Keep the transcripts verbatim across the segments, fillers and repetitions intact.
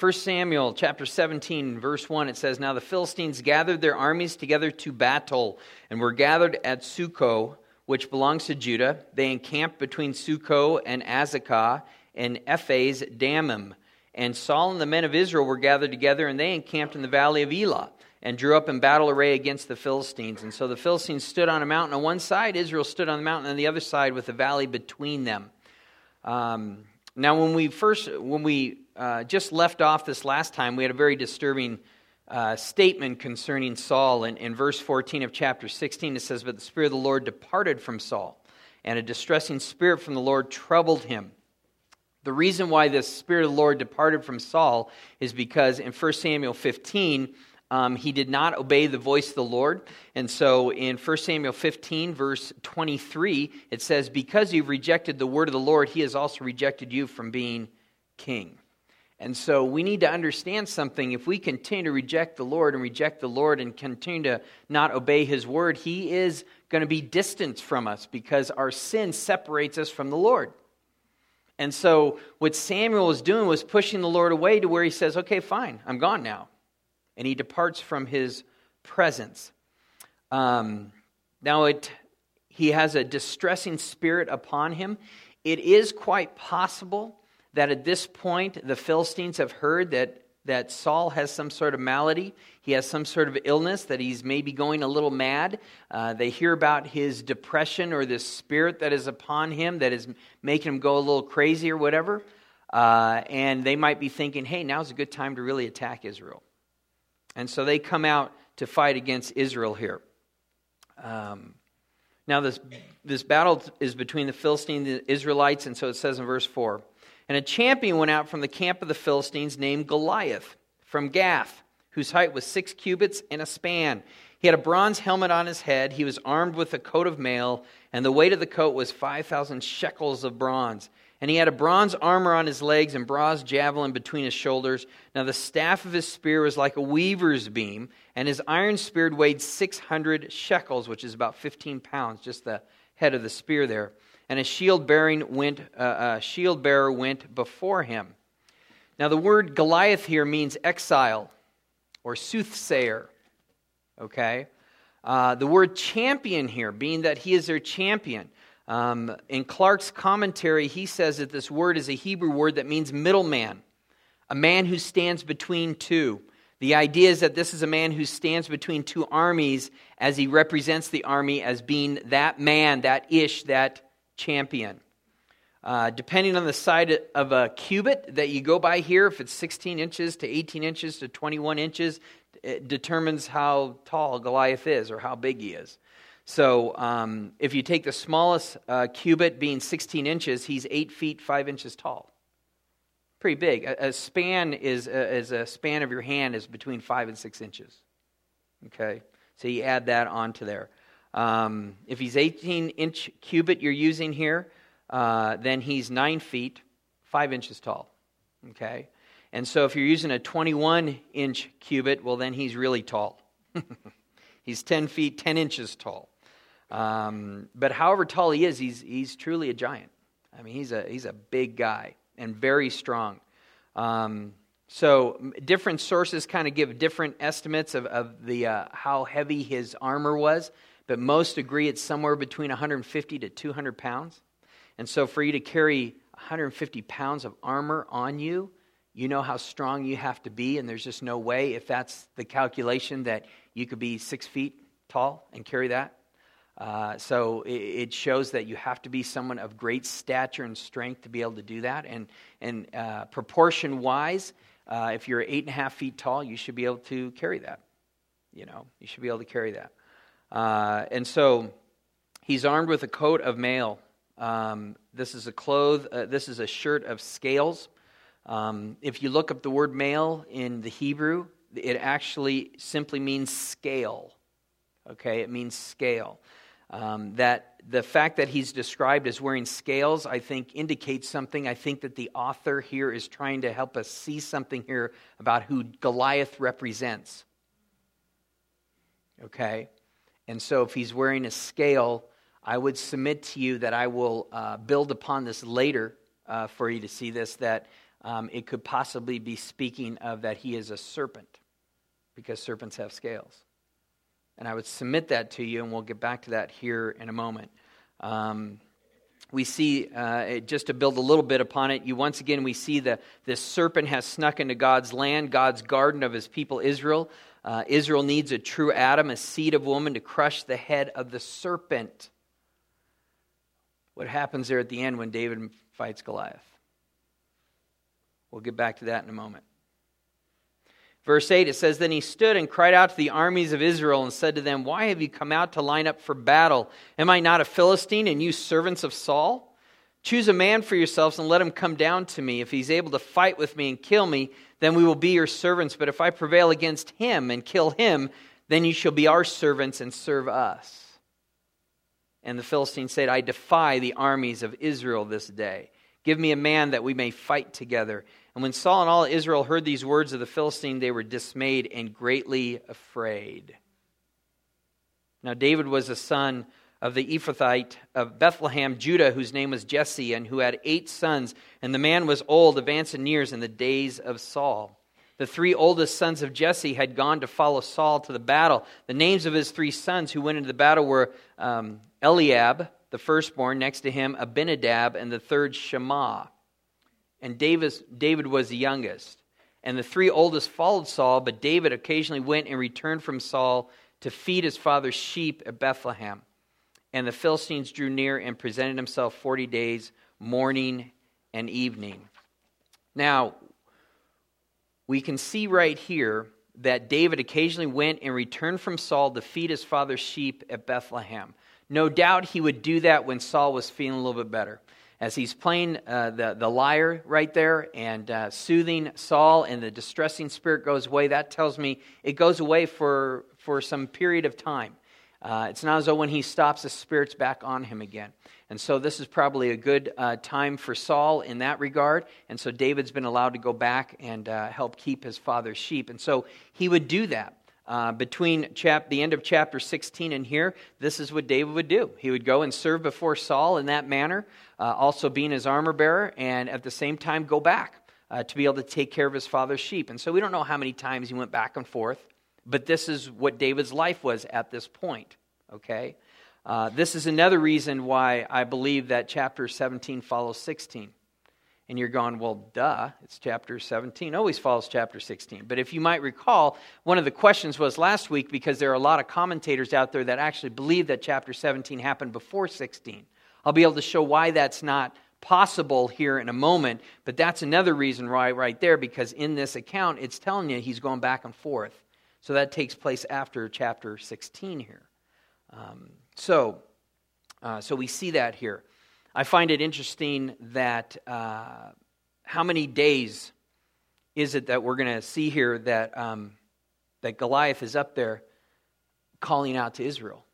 First Samuel chapter seventeen, verse one, it says, "Now the Philistines gathered their armies together to battle, and were gathered at Succoth, which belongs to Judah. They encamped between Succoth and Azekah and Ephes Dammim. And Saul and the men of Israel were gathered together, and they encamped in the valley of Elah, and drew up in battle array against the Philistines. And so the Philistines stood on a mountain on one side, Israel stood on the mountain on the other side, with the valley between them." Um, now, when we first, when we uh, just left off this last time, we had a very disturbing uh, statement concerning Saul. In, in verse fourteen of chapter sixteen, it says, "But the Spirit of the Lord departed from Saul, and a distressing spirit from the Lord troubled him." The reason why the Spirit of the Lord departed from Saul is because in First Samuel fifteen, um, he did not obey the voice of the Lord. And so in First Samuel fifteen, verse twenty-three, it says, "Because you've rejected the word of the Lord, he has also rejected you from being king." And so we need to understand something. If we continue to reject the Lord and reject the Lord and continue to not obey his word, he is going to be distant from us because our sin separates us from the Lord. And so what Samuel was doing was pushing the Lord away to where he says, "Okay, fine, I'm gone now." And he departs from his presence. Um, now, it he has a distressing spirit upon him. It is quite possible that at this point the Philistines have heard that, that Saul has some sort of malady. He has some sort of illness, that he's maybe going a little mad. Uh, they hear about his depression or this spirit that is upon him that is making him go a little crazy or whatever. Uh, and they might be thinking, hey, now's a good time to really attack Israel. And so they come out to fight against Israel here. Um, now this, this battle is between the Philistines and the Israelites, and so it says in verse four, "And a champion went out from the camp of the Philistines named Goliath from Gath, whose height was six cubits and a span. He had a bronze helmet on his head. He was armed with a coat of mail, and the weight of the coat was five thousand shekels of bronze. And he had a bronze armor on his legs and bronze javelin between his shoulders. Now the staff of his spear was like a weaver's beam, and his iron spear weighed six hundred shekels, which is about fifteen pounds, just the head of the spear there. And a shield bearing went, uh, a shield bearer went before him." Now the word Goliath here means exile or soothsayer. Okay, uh, the word champion here, being that he is their champion. Um, in Clark's commentary, he says that this word is a Hebrew word that means middleman, a man who stands between two. The idea is that this is a man who stands between two armies, as he represents the army as being that man, that ish, that champion. Uh, depending on the side of a cubit that you go by here, if it's sixteen inches to eighteen inches to twenty-one inches, it determines how tall Goliath is or how big he is. So um, if you take the smallest uh, cubit being sixteen inches, he's eight feet, five inches tall. Pretty big. A, a span is, uh, is a span of your hand is between five and six inches. Okay, so you add that onto there. Um, if he's eighteen inch cubit you're using here, uh, then he's nine feet, five inches tall. Okay, and so if you're using a twenty-one inch cubit, well then he's really tall. He's ten feet, ten inches tall. Um, but however tall he is, he's he's truly a giant. I mean, he's a he's a big guy and very strong. Um, so different sources kind of give different estimates of of the uh, how heavy his armor was, but most agree it's somewhere between one hundred fifty to two hundred pounds. And so for you to carry one hundred fifty pounds of armor on you, you know how strong you have to be, and there's just no way, if that's the calculation, that you could be six feet tall and carry that. Uh, so it, it shows that you have to be someone of great stature and strength to be able to do that. And and uh, proportion-wise, uh, if you're eight and a half feet tall, you should be able to carry that. You know, you should be able to carry that. Uh, and so he's armed with a coat of mail. Um, this is a cloth. Uh, this is a shirt of scales. Um, if you look up the word mail in the Hebrew, it actually simply means scale. Okay, it means scale. Um, that the fact that he's described as wearing scales, I think, indicates something. I think that the author here is trying to help us see something here about who Goliath represents. Okay, and so if he's wearing a scale, I would submit to you that I will uh, build upon this later uh, for you to see this, that um, it could possibly be speaking of that he is a serpent, because serpents have scales. And I would submit that to you, and we'll get back to that here in a moment. Um, we see, uh, just to build a little bit upon it, you once again, we see that this serpent has snuck into God's land, God's garden of his people Israel. Uh, Israel needs a true Adam, a seed of woman, to crush the head of the serpent. What happens there at the end when David fights Goliath? We'll get back to that in a moment. Verse eight, it says, Then he stood and cried out to the armies of Israel and said to them, Why have you come out to line up for battle? Am I not a Philistine, and you servants of Saul? Choose a man for yourselves and let him come down to me. If he's able to fight with me and kill me, then we will be your servants. But if I prevail against him and kill him, then you shall be our servants and serve us. And the Philistine said, I defy the armies of Israel this day. Give me a man that we may fight together. And when Saul and all Israel heard these words of the Philistine, they were dismayed and greatly afraid. Now David was a son of the Ephrathite of Bethlehem, Judah, whose name was Jesse, and who had eight sons. And the man was old, advanced in years, in the days of Saul. The three oldest sons of Jesse had gone to follow Saul to the battle. The names of his three sons who went into the battle were um, Eliab, the firstborn, next to him Abinadab, and the third Shammah. And David, David was the youngest. And the three oldest followed Saul, but David occasionally went and returned from Saul to feed his father's sheep at Bethlehem. And the Philistines drew near and presented himself forty days, morning and evening. Now, we can see right here that David occasionally went and returned from Saul to feed his father's sheep at Bethlehem. No doubt he would do that when Saul was feeling a little bit better. As he's playing uh, the, the lyre right there and uh, soothing Saul, and the distressing spirit goes away, that tells me it goes away for, for some period of time. Uh, it's not as though when he stops, the spirit's back on him again. And so this is probably a good uh, time for Saul in that regard. And so David's been allowed to go back and uh, help keep his father's sheep. And so he would do that. Uh, between chap- the end of chapter sixteen and here, this is what David would do. He would go and serve before Saul in that manner, uh, also being his armor bearer, and at the same time go back uh, to be able to take care of his father's sheep. And so we don't know how many times he went back and forth, but this is what David's life was at this point, okay? Uh, this is another reason why I believe that chapter seventeen follows sixteen. And you're going, well, duh, it's chapter seventeen. Always follows chapter sixteen. But if you might recall, one of the questions was last week, because there are a lot of commentators out there that actually believe that chapter seventeen happened before sixteen. I'll be able to show why that's not possible here in a moment, but that's another reason why right there, because in this account, it's telling you he's going back and forth. So that takes place after chapter sixteen here. Um, so, uh, so we see that here. I find it interesting that uh, how many days is it that we're going to see here that um, that Goliath is up there calling out to Israel?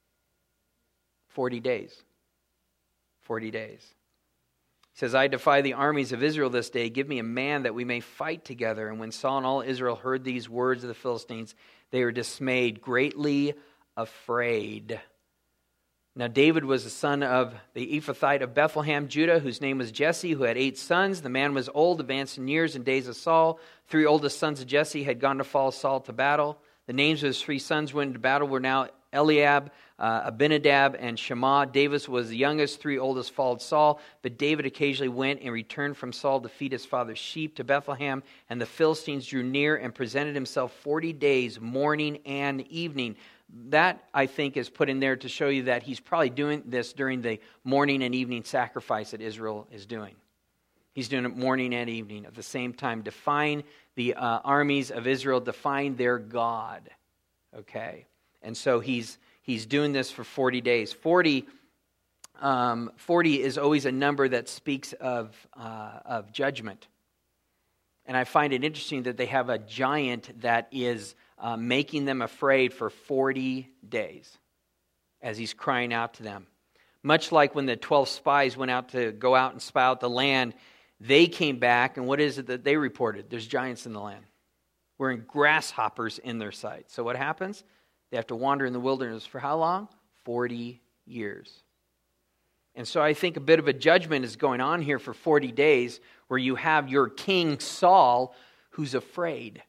Forty days. Forty days. He says, I defy the armies of Israel this day. Give me a man that we may fight together. And when Saul and all Israel heard these words of the Philistines, they were dismayed, greatly afraid. Now David was the son of the Ephrathite of Bethlehem, Judah, whose name was Jesse, who had eight sons. The man was old, advanced in years and days of Saul. Three oldest sons of Jesse had gone to follow Saul to battle. The names of his three sons who went into battle were now Eliab, uh, Abinadab, and Shammah. David was the youngest. Three oldest followed Saul. But David occasionally went and returned from Saul to feed his father's sheep to Bethlehem. And the Philistines drew near and presented himself forty days, morning and evening. That, I think, is put in there to show you that he's probably doing this during the morning and evening sacrifice that Israel is doing. He's doing it morning and evening at the same time, defying the uh, armies of Israel, defying their God. Okay? And so he's he's doing this for forty days. forty, um, forty is always a number that speaks of, uh, of judgment. And I find it interesting that they have a giant that is Uh, making them afraid for forty days as he's crying out to them. Much like when the twelve spies went out to go out and spy out the land, they came back, and what is it that they reported? There's giants in the land. We're in grasshoppers in their sight. So what happens? They have to wander in the wilderness for how long? forty years. And so I think a bit of a judgment is going on here for forty days where you have your king Saul who's afraid.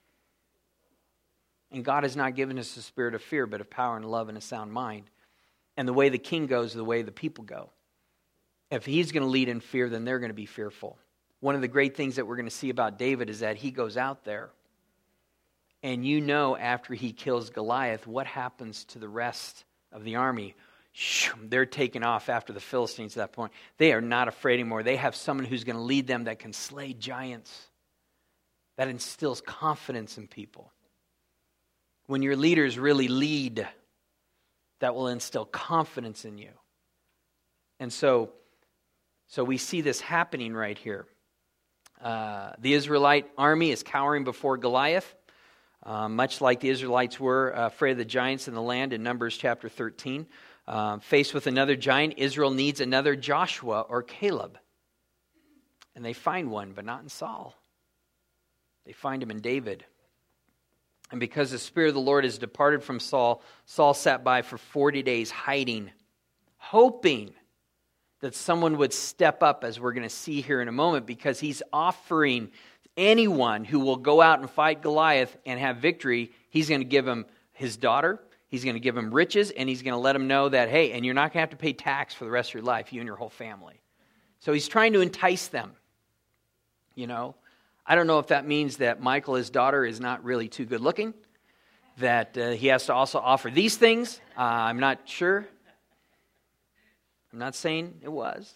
And God has not given us a spirit of fear, but of power and love and a sound mind. And the way the king goes is the way the people go. If he's going to lead in fear, then they're going to be fearful. One of the great things that we're going to see about David is that he goes out there. And you know after he kills Goliath, what happens to the rest of the army? They're taken off after the Philistines at that point. They are not afraid anymore. They have someone who's going to lead them that can slay giants. That instills confidence in people. When your leaders really lead, that will instill confidence in you. And so, so we see this happening right here. Uh, the Israelite army is cowering before Goliath, uh, much like the Israelites were uh, afraid of the giants in the land in Numbers chapter thirteen. Uh, faced with another giant, Israel needs another Joshua or Caleb. And they find one, but not in Saul. They find him in David. And because the Spirit of the Lord has departed from Saul, Saul sat by for forty days hiding, hoping that someone would step up, as we're going to see here in a moment, because he's offering anyone who will go out and fight Goliath and have victory, he's going to give him his daughter, he's going to give him riches, and he's going to let him know that, hey, and you're not going to have to pay tax for the rest of your life, you and your whole family. So he's trying to entice them, you know. I don't know if that means that Michael, his daughter, is not really too good looking, that uh, he has to also offer these things. Uh, I'm not sure. I'm not saying it was.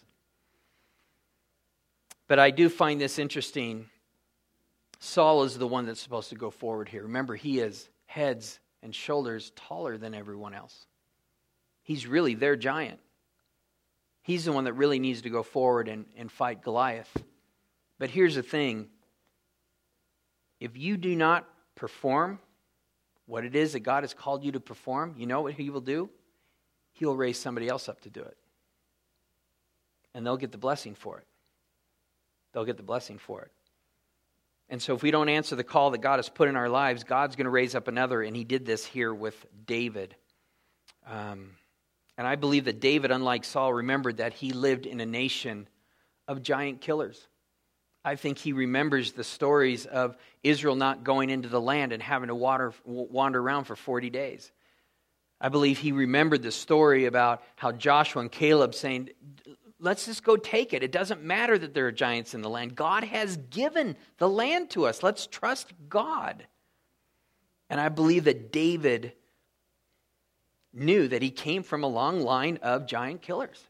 But I do find this interesting. Saul is the one that's supposed to go forward here. Remember, he is heads and shoulders taller than everyone else. He's really their giant. He's the one that really needs to go forward and, and fight Goliath. But here's the thing. If you do not perform what it is that God has called you to perform, you know what he will do? He will raise somebody else up to do it. And they'll get the blessing for it. They'll get the blessing for it. And so if we don't answer the call that God has put in our lives, God's going to raise up another, and he did this here with David. Um, and I believe that David, unlike Saul, remembered that he lived in a nation of giant killers. I think he remembers the stories of Israel not going into the land and having to water, wander around for forty days. I believe he remembered the story about how Joshua and Caleb saying, let's just go take it. It doesn't matter that there are giants in the land. God has given the land to us. Let's trust God. And I believe that David knew that he came from a long line of giant killers.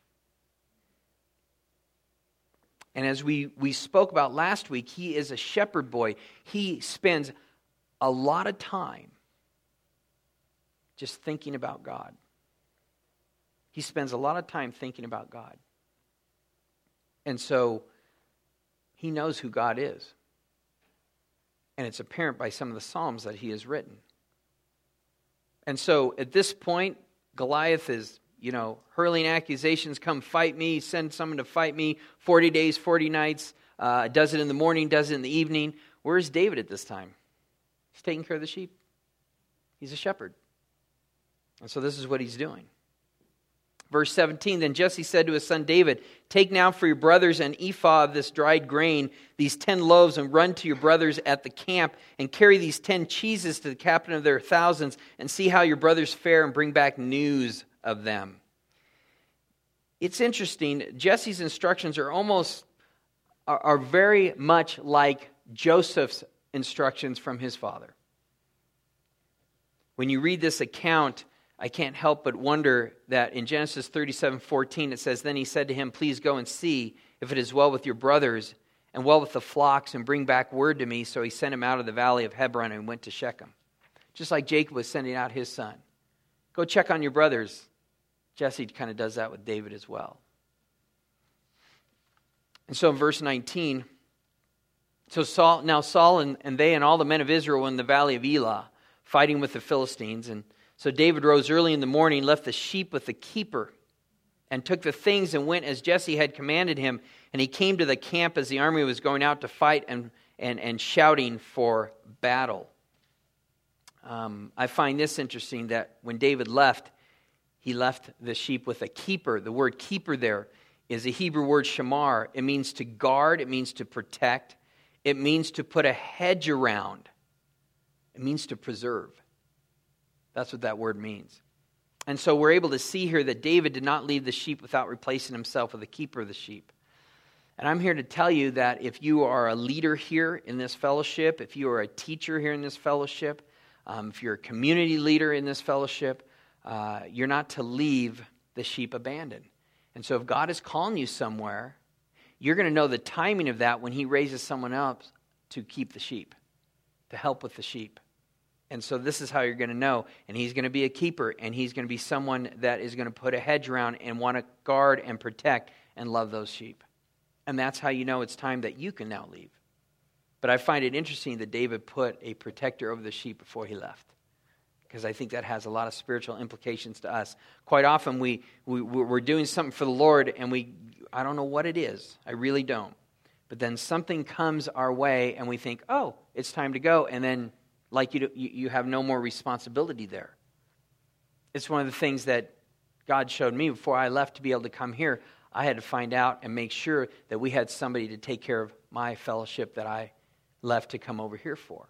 And as we, we spoke about last week, he is a shepherd boy. He spends a lot of time just thinking about God. He spends a lot of time thinking about God. And so he knows who God is. And it's apparent by some of the Psalms that he has written. And so at this point, Goliath is, you know, hurling accusations, come fight me, send someone to fight me, forty days, forty nights, uh, does it in the morning, does it in the evening. Where is David at this time? He's taking care of the sheep. He's a shepherd. And so this is what he's doing. Verse seventeen, then Jesse said to his son David, take now for your brothers an ephah of this dried grain, these ten loaves, and run to your brothers at the camp, and carry these ten cheeses to the captain of their thousands, and see how your brothers fare, and bring back news of them. It's interesting, Jesse's instructions are almost, are, are very much like Joseph's instructions from his father. When you read this account, I can't help but wonder that in Genesis thirty-seven fourteen it says, then he said to him, please go and see if it is well with your brothers and well with the flocks, and bring back word to me. So he sent him out of the valley of Hebron and went to Shechem. Just like Jacob was sending out his son. Go check on your brothers. Jesse kind of does that with David as well. And so in verse nineteen, so Saul, now Saul and, and they and all the men of Israel were in the valley of Elah, fighting with the Philistines. And so David rose early in the morning, left the sheep with the keeper, and took the things and went as Jesse had commanded him. And he came to the camp as the army was going out to fight and, and, and shouting for battle. Um, I find this interesting, that when David left, he left the sheep with a keeper. The word keeper there is a Hebrew word shamar. It means to guard. It means to protect. It means to put a hedge around. It means to preserve. That's what that word means. And so we're able to see here that David did not leave the sheep without replacing himself with a keeper of the sheep. And I'm here to tell you that if you are a leader here in this fellowship, if you are a teacher here in this fellowship, um, if you're a community leader in this fellowship, uh, you're not to leave the sheep abandoned. And so if God is calling you somewhere, you're going to know the timing of that when he raises someone else to keep the sheep, to help with the sheep. And so this is how you're going to know. And he's going to be a keeper, and he's going to be someone that is going to put a hedge around and want to guard and protect and love those sheep. And that's how you know it's time that you can now leave. But I find it interesting that David put a protector over the sheep before he left, because I think that has a lot of spiritual implications to us. Quite often we, we, we're doing something for the Lord, and we, I don't know what it is. I really don't. But then something comes our way, and we think, oh, it's time to go. And then like you, you, you have no more responsibility there. It's one of the things that God showed me before I left to be able to come here. I had to find out and make sure that we had somebody to take care of my fellowship that I left to come over here for.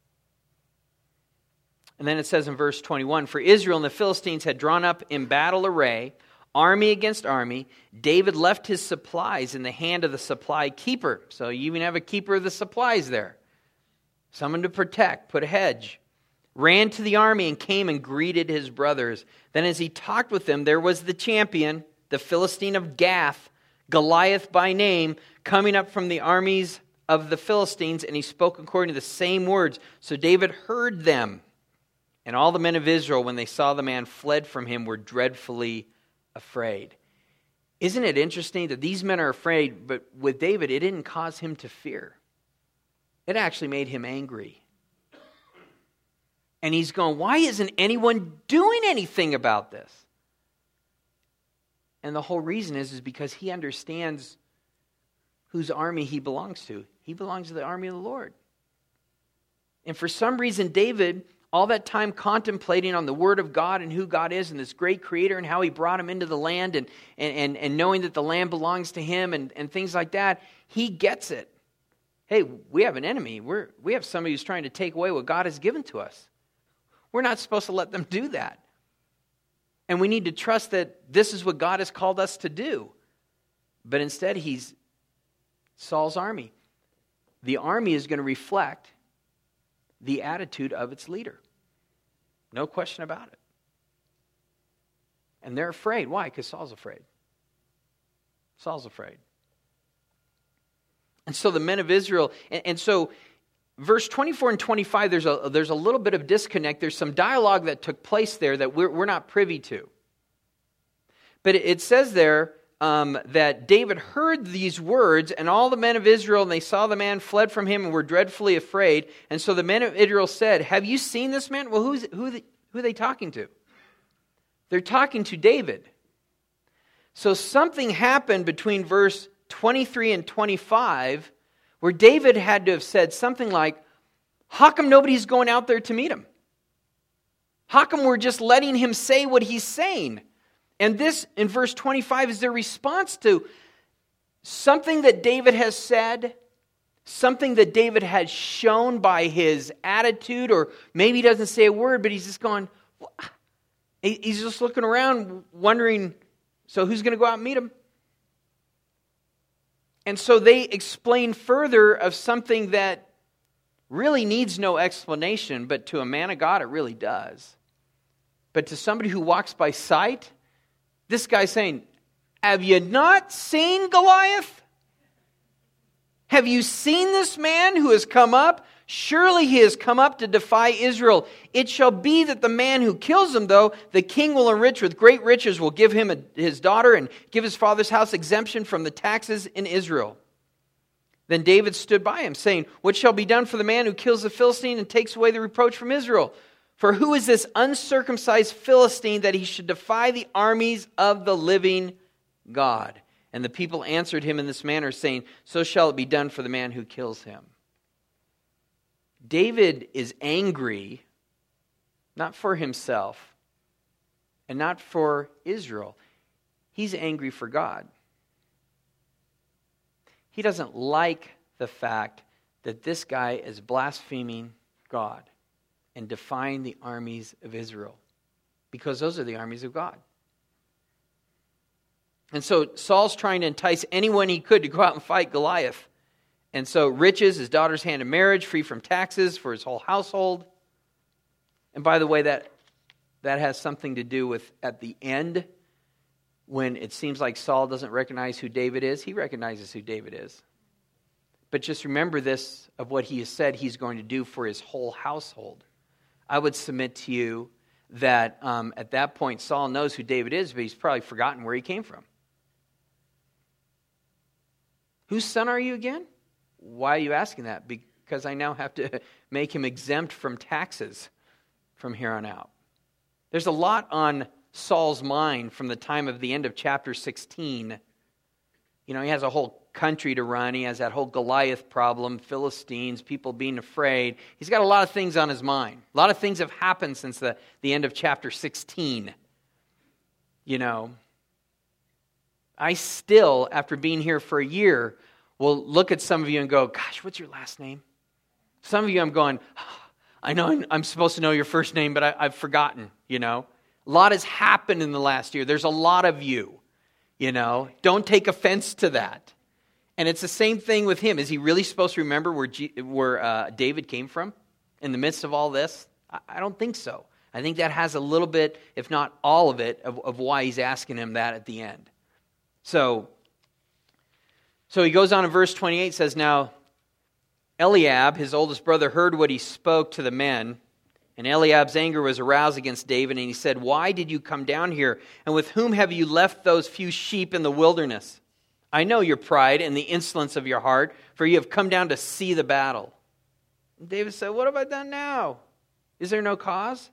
And then it says in verse twenty-one, for Israel and the Philistines had drawn up in battle array, army against army. David left his supplies in the hand of the supply keeper. So you even have a keeper of the supplies there. Someone to protect, put a hedge. Ran to the army and came and greeted his brothers. Then as he talked with them, there was the champion, the Philistine of Gath, Goliath by name, coming up from the armies of the Philistines, and he spoke according to the same words. So David heard them. And all the men of Israel, when they saw the man fled from him, were dreadfully afraid. Isn't it interesting that these men are afraid, but with David, it didn't cause him to fear. It actually made him angry. And he's going, why isn't anyone doing anything about this? And the whole reason is, is because he understands whose army he belongs to. He belongs to the army of the Lord. And for some reason, David, all that time contemplating on the Word of God and who God is and this great Creator and how He brought him into the land and, and, and, and knowing that the land belongs to him and, and things like that, he gets it. Hey, we have an enemy. We're, we have somebody who's trying to take away what God has given to us. We're not supposed to let them do that. And we need to trust that this is what God has called us to do. But instead, he's Saul's army. The army is going to reflect the attitude of its leader. No question about it. And they're afraid. Why? Because Saul's afraid. Saul's afraid. And so the men of Israel, and, and so verse twenty-four and twenty-five, there's a, there's a little bit of disconnect. There's some dialogue that took place there that we're, we're not privy to. But it, it says there um, that David heard these words, and all the men of Israel, and they saw the man, fled from him, and were dreadfully afraid. And so the men of Israel said, have you seen this man? Well, who's, who, the, who are they talking to? They're talking to David. So something happened between verse twenty-three and twenty-five, where David had to have said something like, how come nobody's going out there to meet him? How come we're just letting him say what he's saying? And this, in verse twenty-five, is their response to something that David has said, something that David has shown by his attitude, or maybe he doesn't say a word, but he's just going, he's just looking around wondering, so who's going to go out and meet him? And so they explain further of something that really needs no explanation, but to a man of God, it really does. But to somebody who walks by sight, this guy's saying, have you not seen Goliath? Have you seen this man who has come up? Surely he has come up to defy Israel. It shall be that the man who kills him, though, the king will enrich with great riches, will give him a, his daughter and give his father's house exemption from the taxes in Israel. Then David stood by him, saying, what shall be done for the man who kills the Philistine and takes away the reproach from Israel? For who is this uncircumcised Philistine that he should defy the armies of the living God? And the people answered him in this manner, saying, so shall it be done for the man who kills him. David is angry, not for himself. and not for Israel. He's angry for God. He doesn't like the fact that this guy is blaspheming God and defying the armies of Israel, because those are the armies of God. And so Saul's trying to entice anyone he could to go out and fight Goliath. And so riches, his daughter's hand in marriage, free from taxes for his whole household. And by the way, that, that has something to do with at the end, when it seems like Saul doesn't recognize who David is. He recognizes who David is. But just remember this of what he has said he's going to do for his whole household. I would submit to you that um, at that point Saul knows who David is, but he's probably forgotten where he came from. Whose son are you again? Why are you asking that? Because I now have to make him exempt from taxes from here on out. There's a lot on Saul's mind from the time of the end of chapter sixteen. You know, he has a whole country to run. He has that whole Goliath problem, Philistines, people being afraid. He's got a lot of things on his mind. A lot of things have happened since the, the end of chapter sixteen. You know, I still, after being here for a year, will look at some of you and go, gosh, what's your last name? Some of you I'm going, oh, I know I'm, I'm supposed to know your first name, but I, I've forgotten, you know. A lot has happened in the last year. There's a lot of you, you know. Don't take offense to that. And it's the same thing with him. Is he really supposed to remember where G, where uh, David came from in the midst of all this? I, I don't think so. I think that has a little bit, if not all of it, of, of why he's asking him that at the end. So, so he goes on in verse twenty-eight, says, now Eliab, his oldest brother, heard what he spoke to the men, and Eliab's anger was aroused against David, and he said, why did you come down here, and with whom have you left those few sheep in the wilderness? I know your pride and the insolence of your heart, for you have come down to see the battle. And David said, what have I done now? Is there no cause?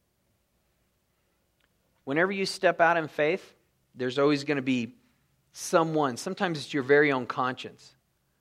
Whenever you step out in faith, there's always going to be someone, sometimes it's your very own conscience,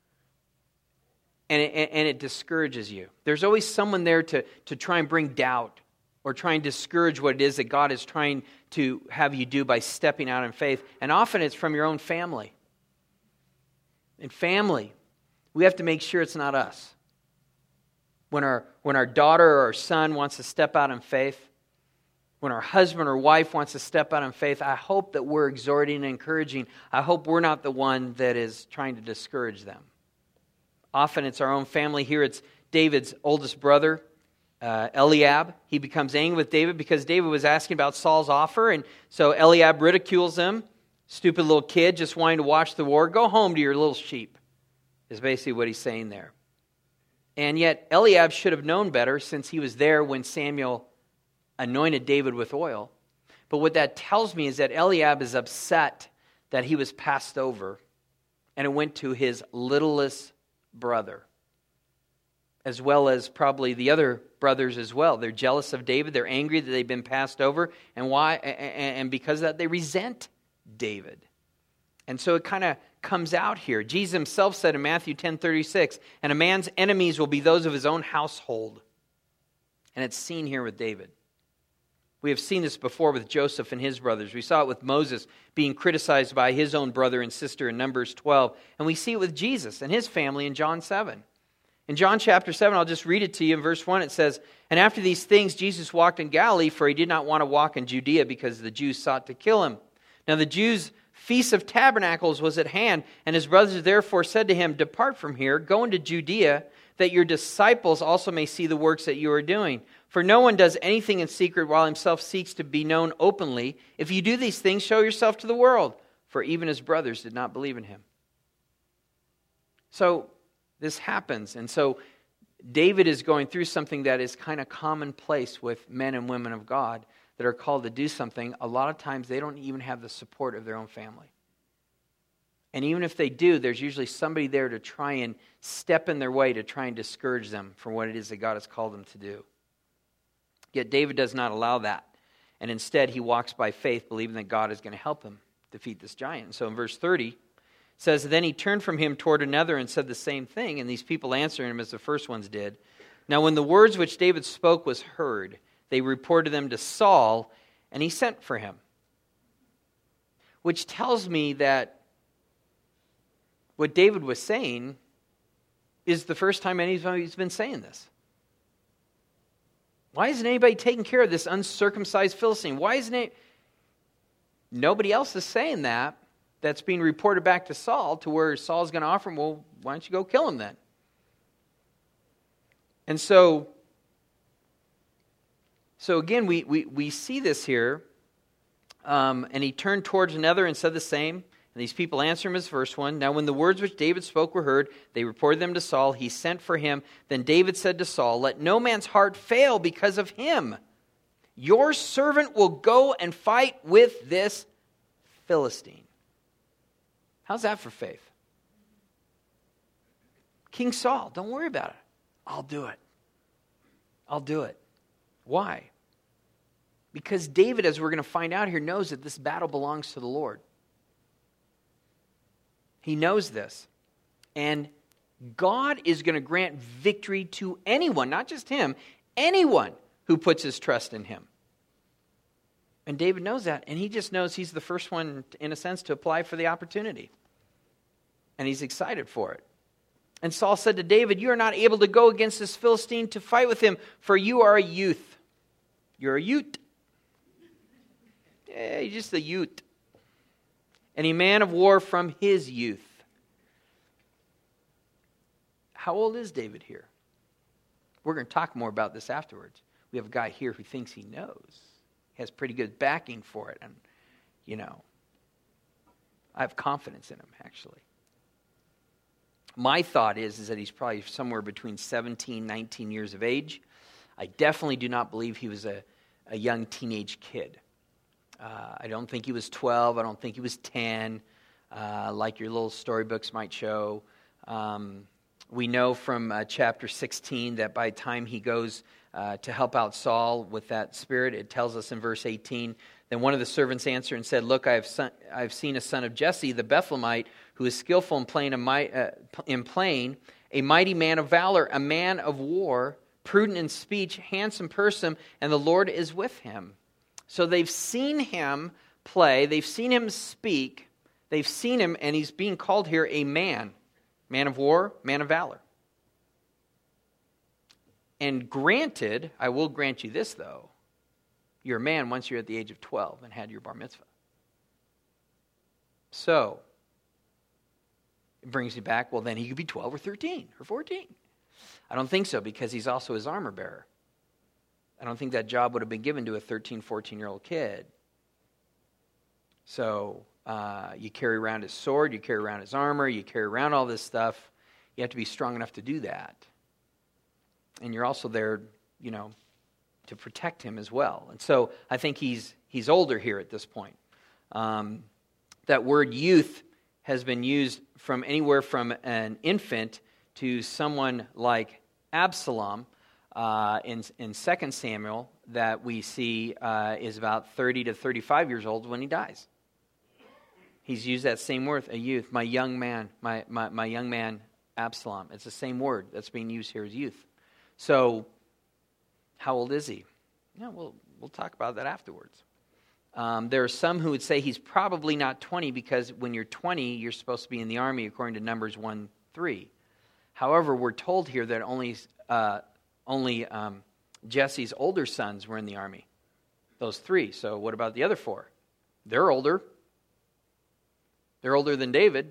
and it, and it discourages you. There's always someone there to, to try and bring doubt or try and discourage what it is that God is trying to have you do by stepping out in faith. And often it's from your own family. In family, we have to make sure it's not us. When our, when our daughter or our son wants to step out in faith, when our husband or wife wants to step out in faith, I hope that we're exhorting and encouraging. I hope we're not the one that is trying to discourage them. Often it's our own family. Here it's David's oldest brother, uh, Eliab. He becomes angry with David because David was asking about Saul's offer, and so Eliab ridicules him. Stupid little kid just wanting to watch the war. Go home to your little sheep, is basically what he's saying there. And yet Eliab should have known better, since he was there when Samuel anointed David with oil. But what that tells me is that Eliab is upset that he was passed over, and it went to his littlest brother, as well as probably the other brothers as well. They're jealous of David. They're angry that they've been passed over, and why? And because of that, they resent David. And so it kind of comes out here. Jesus himself said in Matthew ten thirty-six, and a man's enemies will be those of his own household. And it's seen here with David. We have seen this before with Joseph and his brothers. We saw it with Moses being criticized by his own brother and sister in Numbers twelve. And we see it with Jesus and his family in John seven. In John chapter seven, I'll just read it to you. In verse one, it says, and after these things, Jesus walked in Galilee, for he did not want to walk in Judea because the Jews sought to kill him. Now the Jews' Feast of Tabernacles was at hand, and his brothers therefore said to him, depart from here, go into Judea, that your disciples also may see the works that you are doing. For no one does anything in secret while himself seeks to be known openly. If you do these things, show yourself to the world. For even his brothers did not believe in him. So this happens. And so David is going through something that is kind of commonplace with men and women of God that are called to do something. A lot of times they don't even have the support of their own family. And even if they do, there's usually somebody there to try and step in their way to try and discourage them from what it is that God has called them to do. Yet David does not allow that. And instead, he walks by faith, believing that God is going to help him defeat this giant. And so in verse thirty, it says, then he turned from him toward another and said the same thing. And these people answered him as the first ones did. Now when the words which David spoke was heard, they reported them to Saul. and he sent for him. Which tells me that what David was saying is the first time anybody's been saying this. Why isn't anybody taking care of this uncircumcised Philistine? Why isn't it? Nobody else is saying that. That's being reported back to Saul, to where Saul's going to offer him, well, why don't you go kill him then? And so, so again, we, we, we see this here. Um, and he turned towards another and said the same. And these people answered him as verse one. Now when the words which David spoke were heard, they reported them to Saul. He sent for him. Then David said to Saul, let no man's heart fail because of him. Your servant will go and fight with this Philistine. How's that for faith? King Saul, don't worry about it. I'll do it. I'll do it. Why? Because David, as we're going to find out here, knows that this battle belongs to the Lord. He knows this. And God is going to grant victory to anyone, not just him, anyone who puts his trust in him. And David knows that, and he just knows he's the first one, in a sense, to apply for the opportunity. And he's excited for it. And Saul said to David, you are not able to go against this Philistine to fight with him, for you are a youth. You're a youth. Yeah, he's just a youth. And a man of war from his youth. How old is David here? We're going to talk more about this afterwards. We have a guy here who thinks he knows. He has pretty good backing for it. And, you know, I have confidence in him, actually. My thought is, is that he's probably somewhere between seventeen, nineteen years of age. I definitely do not believe he was a, a young teenage kid. Uh, I don't think he was twelve. I don't think he was ten, uh, like your little storybooks might show. Um, we know from uh, chapter sixteen that by the time he goes uh, to help out Saul with that spirit, it tells us in verse eighteen, then one of the servants answered and said, look, I have, son, I have seen a son of Jesse, the Bethlehemite, who is skillful in playing, a, uh, in playing, a mighty man of valor, a man of war, prudent in speech, handsome person, and the Lord is with him. So they've seen him play, they've seen him speak, they've seen him, and he's being called here a man. Man of war, man of valor. And granted, I will grant you this though, you're a man once you're at the age of twelve and had your bar mitzvah. So, it brings you back, well then he could be twelve or thirteen or fourteen. I don't think so, because he's also his armor bearer. I don't think that job would have been given to a thirteen, fourteen-year-old kid. So, uh, you carry around his sword, you carry around his armor, you carry around all this stuff. You have to be strong enough to do that. And you're also there, you know, to protect him as well. And so, I think he's he's older here at this point. Um, that word youth has been used from anywhere from an infant to someone like Absalom, Uh, in, in Second Samuel, that we see uh, is about thirty to thirty-five years old when he dies. He's used that same word, a youth, my young man, my, my, my young man Absalom. It's the same word that's being used here as youth. So, how old is he? Yeah, we'll, we'll talk about that afterwards. Um, there are some who would say he's probably not twenty, because when you're twenty, you're supposed to be in the army according to Numbers one three. However, we're told here that only... Uh, Only um, Jesse's older sons were in the army. Those three. So what about the other four? They're older. They're older than David.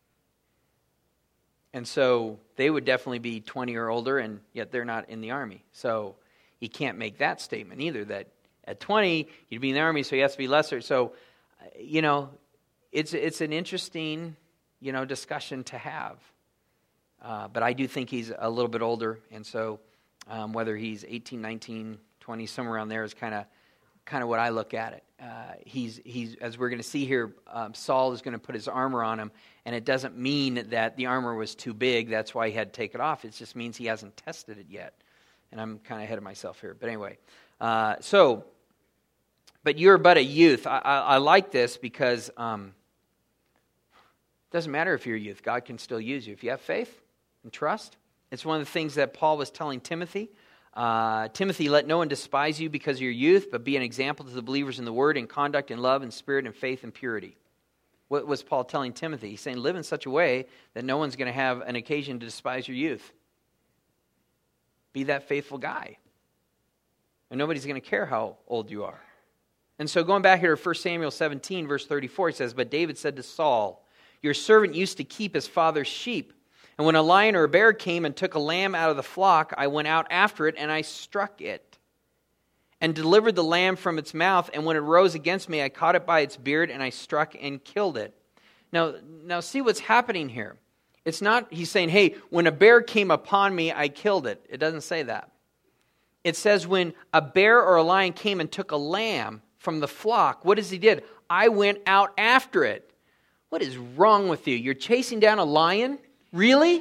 And so they would definitely be twenty or older, and yet they're not in the army. So you can't make that statement either, that at twenty, you'd be in the army, so you have to be lesser. So, you know, it's it's an interesting, you know, discussion to have. Uh, but I do think he's a little bit older, and so... Um, whether he's eighteen, nineteen, twenty, somewhere around there is kind of kind of what I look at it. Uh, he's he's as we're going to see here, um, Saul is going to put his armor on him, and it doesn't mean that the armor was too big. That's why he had to take it off. It just means he hasn't tested it yet. And I'm kind of ahead of myself here, but anyway. Uh, so, but you're but a youth. I, I, I like this because um, it doesn't matter if you're a youth. God can still use you if you have faith and trust. It's one of the things that Paul was telling Timothy. Uh, Timothy, let no one despise you because of your youth, but be an example to the believers in the word, in conduct, in love, in spirit, in faith, and purity. What was Paul telling Timothy? He's saying, live in such a way that no one's going to have an occasion to despise your youth. Be that faithful guy. And nobody's going to care how old you are. And so going back here to First Samuel seventeen, verse thirty-four, it says, but David said to Saul, your servant used to keep his father's sheep. And when a lion or a bear came and took a lamb out of the flock, I went out after it and I struck it and delivered the lamb from its mouth. And when it rose against me, I caught it by its beard and I struck and killed it. Now, now see what's happening here. It's not, he's saying, hey, when a bear came upon me, I killed it. It doesn't say that. It says when a bear or a lion came and took a lamb from the flock, what does he did? I went out after it. What is wrong with you? You're chasing down a lion? Really?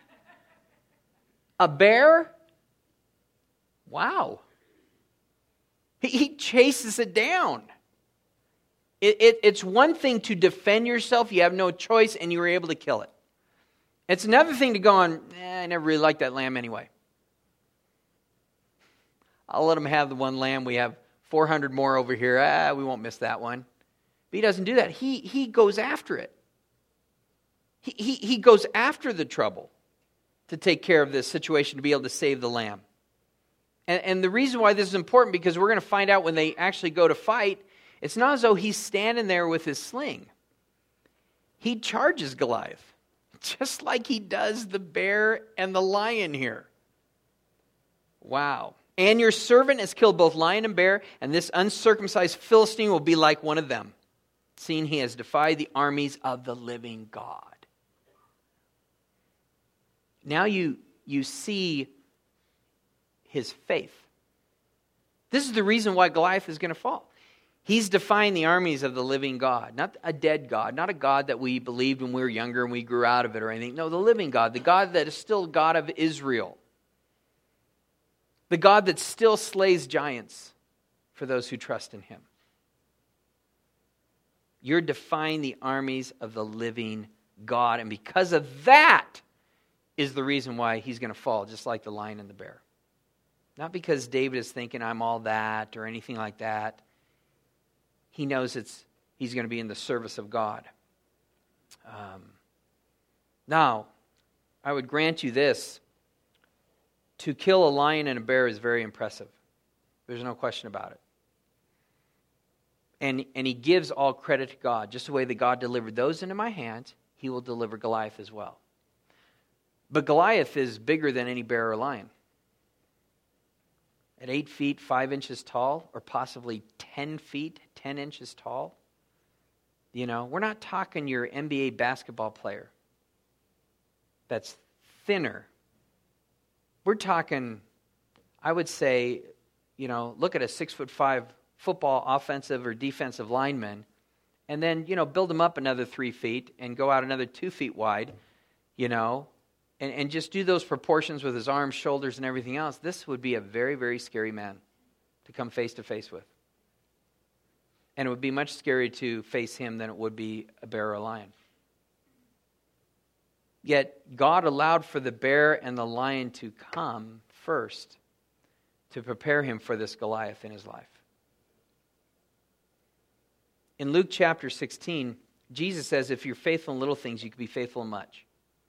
A bear? Wow. He, he chases it down. It, it, it's one thing to defend yourself. You have no choice and you were able to kill it. It's another thing to go on, eh, I never really liked that lamb anyway. I'll let him have the one lamb. We have four hundred more over here. Ah, we won't miss that one. But he doesn't do that. He, he goes after it. He, he, he goes after the trouble to take care of this situation, to be able to save the lamb. And, and the reason why this is important, because we're going to find out when they actually go to fight, it's not as though he's standing there with his sling. He charges Goliath, just like he does the bear and the lion here. Wow. And your servant has killed both lion and bear, and this uncircumcised Philistine will be like one of them, seeing he has defied the armies of the living God. Now you, you see his faith. This is the reason why Goliath is going to fall. He's defying the armies of the living God, not a dead God, not a God that we believed when we were younger and we grew out of it or anything. No, the living God, the God that is still God of Israel. The God that still slays giants for those who trust in him. You're defying the armies of the living God. And because of that is the reason why he's going to fall, just like the lion and the bear. Not because David is thinking I'm all that or anything like that. He knows it's he's going to be in the service of God. Um, now, I would grant you this. To kill a lion and a bear is very impressive. There's no question about it. And, and he gives all credit to God. Just the way that God delivered those into my hands, he will deliver Goliath as well. But Goliath is bigger than any bear or lion. At eight feet, five inches tall, or possibly ten feet, ten inches tall. You know, we're not talking your N B A basketball player that's thinner. We're talking, I would say, you know, look at a six foot five football offensive or defensive lineman, and then, you know, build him up another three feet and go out another two feet wide, you know, and, and just do those proportions with his arms, shoulders, and everything else. This would be a very, very scary man to come face to face with. And it would be much scarier to face him than it would be a bear or a lion. Yet God allowed for the bear and the lion to come first to prepare him for this Goliath in his life. In Luke chapter sixteen, Jesus says, if you're faithful in little things, you can be faithful in much.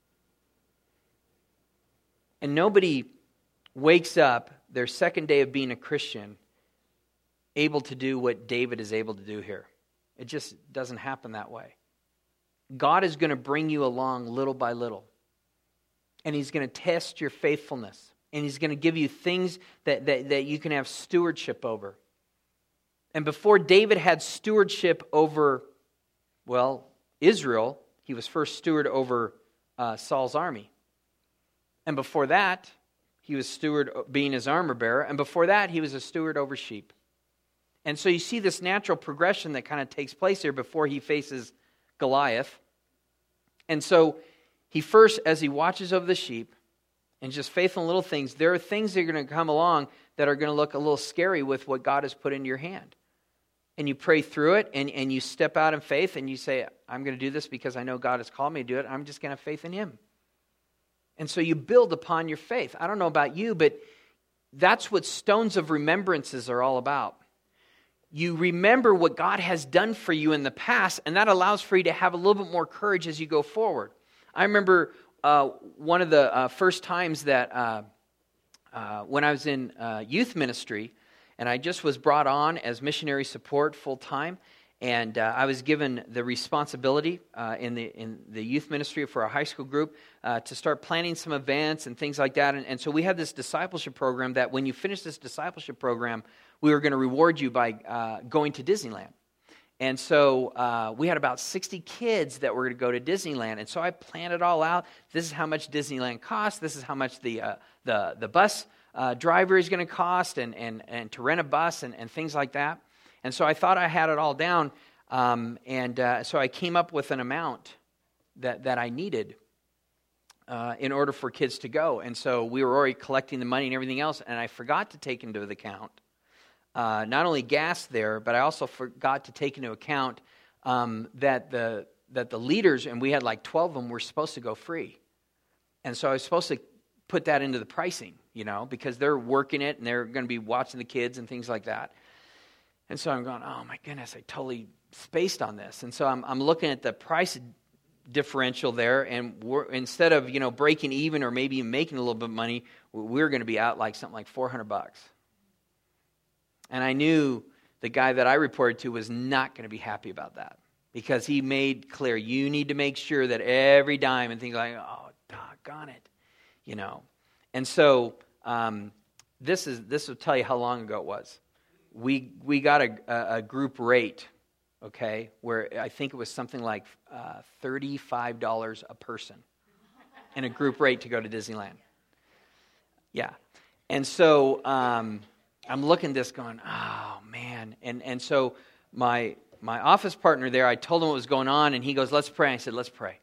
And nobody wakes up their second day of being a Christian able to do what David is able to do here. It just doesn't happen that way. God is going to bring you along little by little. And he's going to test your faithfulness. And he's going to give you things that, that, that you can have stewardship over. And before David had stewardship over, well, Israel, he was first steward over uh, Saul's army. And before that, he was steward being his armor bearer. And before that, he was a steward over sheep. And so you see this natural progression that kind of takes place here before he faces Goliath. And so he first, as he watches over the sheep and just faithful in little things, there are things that are going to come along that are going to look a little scary with what God has put into your hand. And you pray through it and, and you step out in faith and you say, I'm going to do this because I know God has called me to do it. I'm just going to have faith in him. And so you build upon your faith. I don't know about you, but that's what stones of remembrances are all about. You remember what God has done for you in the past, and that allows for you to have a little bit more courage as you go forward. I remember uh, one of the uh, first times that uh, uh, when I was in uh, youth ministry, and I just was brought on as missionary support full time, and uh, I was given the responsibility uh, in the in the youth ministry for a high school group uh, to start planning some events and things like that. And, and so we had this discipleship program that when you finish this discipleship program, we were going to reward you by uh, going to Disneyland. And so uh, we had about sixty kids that were going to go to Disneyland. And so I planned it all out. This is how much Disneyland costs. This is how much the uh, the the bus uh, driver is going to cost, and and and to rent a bus and, and things like that. And so I thought I had it all down, um, and uh, so I came up with an amount that, that I needed uh, in order for kids to go. And so we were already collecting the money and everything else, and I forgot to take into account uh, not only gas there, but I also forgot to take into account um, that the that the leaders, and we had like twelve of them, were supposed to go free. And so I was supposed to put that into the pricing, you know, because they're working it, and they're going to be watching the kids and things like that. And so I'm going, oh my goodness, I totally spaced on this. And so I'm I'm looking at the price differential there, and we're, instead of, you know, breaking even or maybe even making a little bit of money, we're going to be out like something like four hundred bucks. And I knew the guy that I reported to was not going to be happy about that, because he made clear, you need to make sure that every dime, and things like, oh, doggone it, you know. And so um, this is this will tell you how long ago it was. We we got a, a group rate, okay, where I think it was something like uh, thirty-five dollars a person in a group rate to go to Disneyland. Yeah. And so um, I'm looking at this going, oh, man. And and so my my office partner there, I told him what was going on, and he goes, let's pray. And I said, let's pray.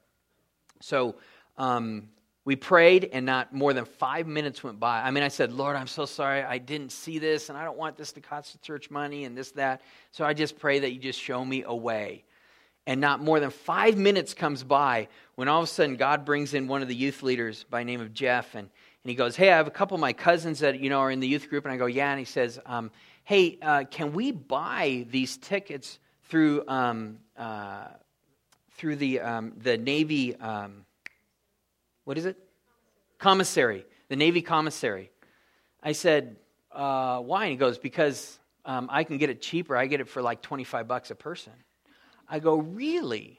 So um we prayed, and not more than five minutes went by. I mean, I said, Lord, I'm so sorry. I didn't see this, and I don't want this to cost the church money and this, that. So I just pray that you just show me a way. And not more than five minutes comes by when all of a sudden God brings in one of the youth leaders by the name of Jeff, and, and he goes, hey, I have a couple of my cousins that, you know, are in the youth group. And I go, yeah. And he says, um, hey, uh, can we buy these tickets through um, uh, through the um, the Navy? Um, What is it? Commissary, the Navy commissary. I said, uh, why? And he goes, because um, I can get it cheaper. I get it for like twenty-five bucks a person. I go, really?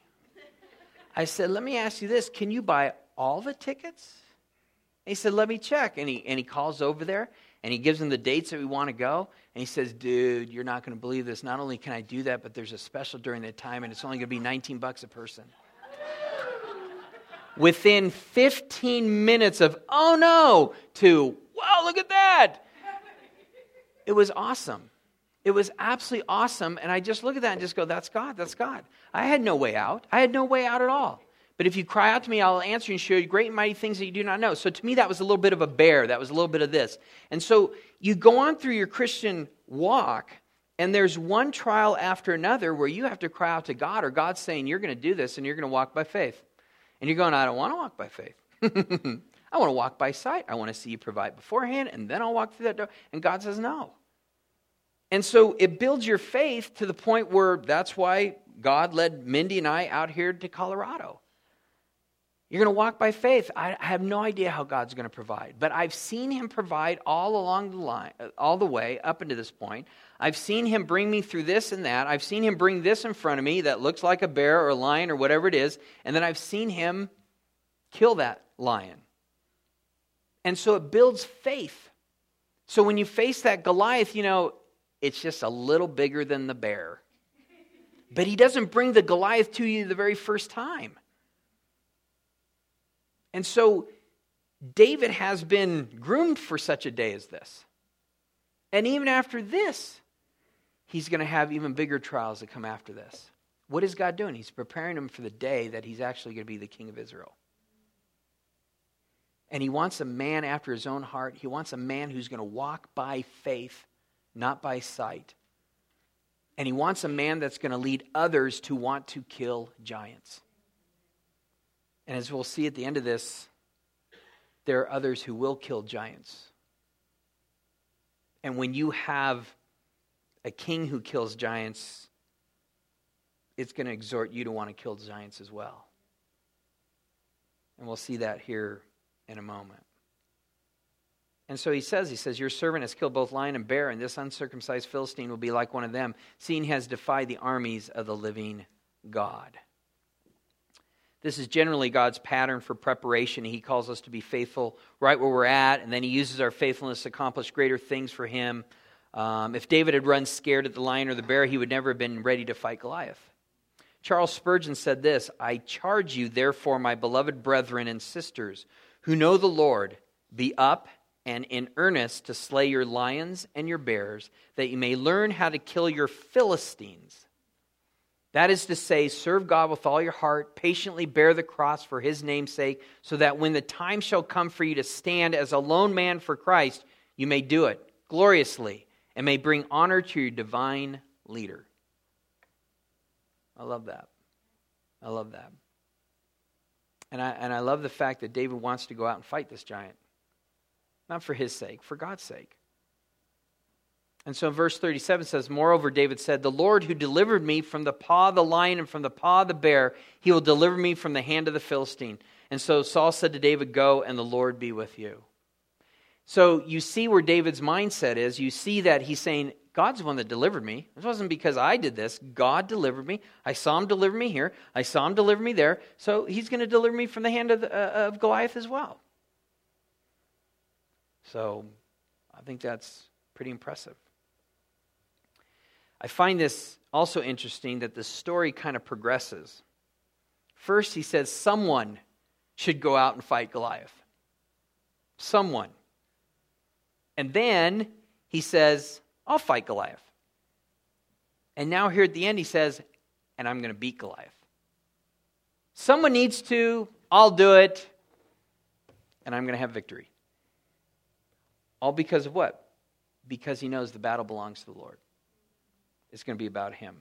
I said, let me ask you this. Can you buy all the tickets? And he said, let me check. And he, and he calls over there, and he gives them the dates that we want to go. And he says, dude, you're not going to believe this. Not only can I do that, but there's a special during that time, and it's only going to be nineteen bucks a person. Within fifteen minutes of, oh no, to, wow, look at that. It was awesome. It was absolutely awesome. And I just look at that and just go, that's God, that's God. I had no way out. I had no way out at all. But if you cry out to me, I'll answer you and show you great and mighty things that you do not know. So to me, that was a little bit of a bear. That was a little bit of this. And so you go on through your Christian walk, and there's one trial after another where you have to cry out to God, or God's saying, you're going to do this, and you're going to walk by faith. And you're going, I don't want to walk by faith. I want to walk by sight. I want to see you provide beforehand, and then I'll walk through that door. And God says no. And so it builds your faith to the point where that's why God led Mindy and I out here to Colorado. You're going to walk by faith. I have no idea how God's going to provide, but I've seen him provide all along the line, all the way up into this point. I've seen him bring me through this and that. I've seen him bring this in front of me that looks like a bear or a lion or whatever it is, and then I've seen him kill that lion. And so it builds faith. So when you face that Goliath, you know, it's just a little bigger than the bear. But he doesn't bring the Goliath to you the very first time. And so David has been groomed for such a day as this. And even after this, he's going to have even bigger trials that come after this. What is God doing? He's preparing him for the day that he's actually going to be the king of Israel. And he wants a man after his own heart. He wants a man who's going to walk by faith, not by sight. And he wants a man that's going to lead others to want to kill giants. And as we'll see at the end of this, there are others who will kill giants. And when you have a king who kills giants, it's going to exhort you to want to kill giants as well. And we'll see that here in a moment. And so he says, he says, your servant has killed both lion and bear, and this uncircumcised Philistine will be like one of them, seeing he has defied the armies of the living God. This is generally God's pattern for preparation. He calls us to be faithful right where we're at, and then he uses our faithfulness to accomplish greater things for him. Um, if David had run scared at the lion or the bear, he would never have been ready to fight Goliath. Charles Spurgeon said this, I charge you, therefore, my beloved brethren and sisters, who know the Lord, be up and in earnest to slay your lions and your bears, that you may learn how to kill your Philistines. That is to say, serve God with all your heart, patiently bear the cross for his name's sake, so that when the time shall come for you to stand as a lone man for Christ, you may do it gloriously and may bring honor to your divine leader. I love that. I love that. And I, and I love the fact that David wants to go out and fight this giant. Not for his sake, for God's sake. And so verse thirty-seven says, moreover, David said, the Lord who delivered me from the paw of the lion and from the paw of the bear, he will deliver me from the hand of the Philistine. And so Saul said to David, go, and the Lord be with you. So you see where David's mindset is. You see that he's saying, God's the one that delivered me. This wasn't because I did this. God delivered me. I saw him deliver me here. I saw him deliver me there. So he's going to deliver me from the hand of, the, uh, of Goliath as well. So I think that's pretty impressive. I find this also interesting that the story kind of progresses. First, he says someone should go out and fight Goliath. Someone. And then he says, I'll fight Goliath. And now here at the end he says, and I'm going to beat Goliath. Someone needs to, I'll do it, and I'm going to have victory. All because of what? Because he knows the battle belongs to the Lord. It's going to be about him.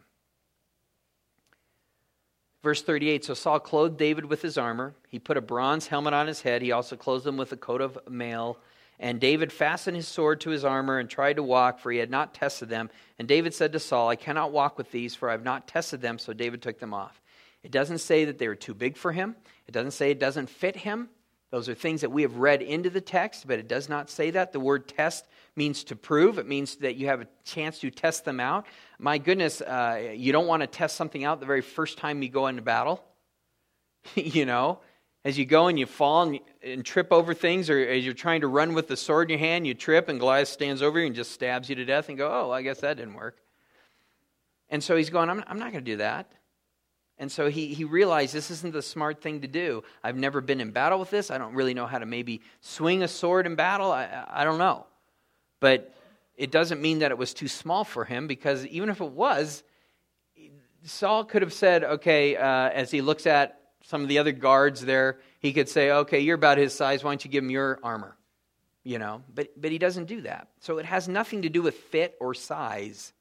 Verse thirty-eight, so Saul clothed David with his armor. He put a bronze helmet on his head. He also clothed him with a coat of mail. And David fastened his sword to his armor and tried to walk, for he had not tested them. And David said to Saul, I cannot walk with these, for I have not tested them. So David took them off. It doesn't say that they were too big for him. It doesn't say it doesn't fit him. Those are things that we have read into the text, but it does not say that. The word test means to prove. It means that you have a chance to test them out. My goodness, uh, you don't want to test something out the very first time you go into battle. You know, as you go and you fall and, and trip over things, or as you're trying to run with the sword in your hand, you trip and Goliath stands over you and just stabs you to death and go, oh, I guess that didn't work. And so he's going, I'm, I'm not going to do that. And so he, he realized this isn't the smart thing to do. I've never been in battle with this. I don't really know how to maybe swing a sword in battle. I, I don't know. But it doesn't mean that it was too small for him, because even if it was, Saul could have said, okay, uh, as he looks at some of the other guards there, he could say, okay, you're about his size. Why don't you give him your armor? You know, but but he doesn't do that. So it has nothing to do with fit or size.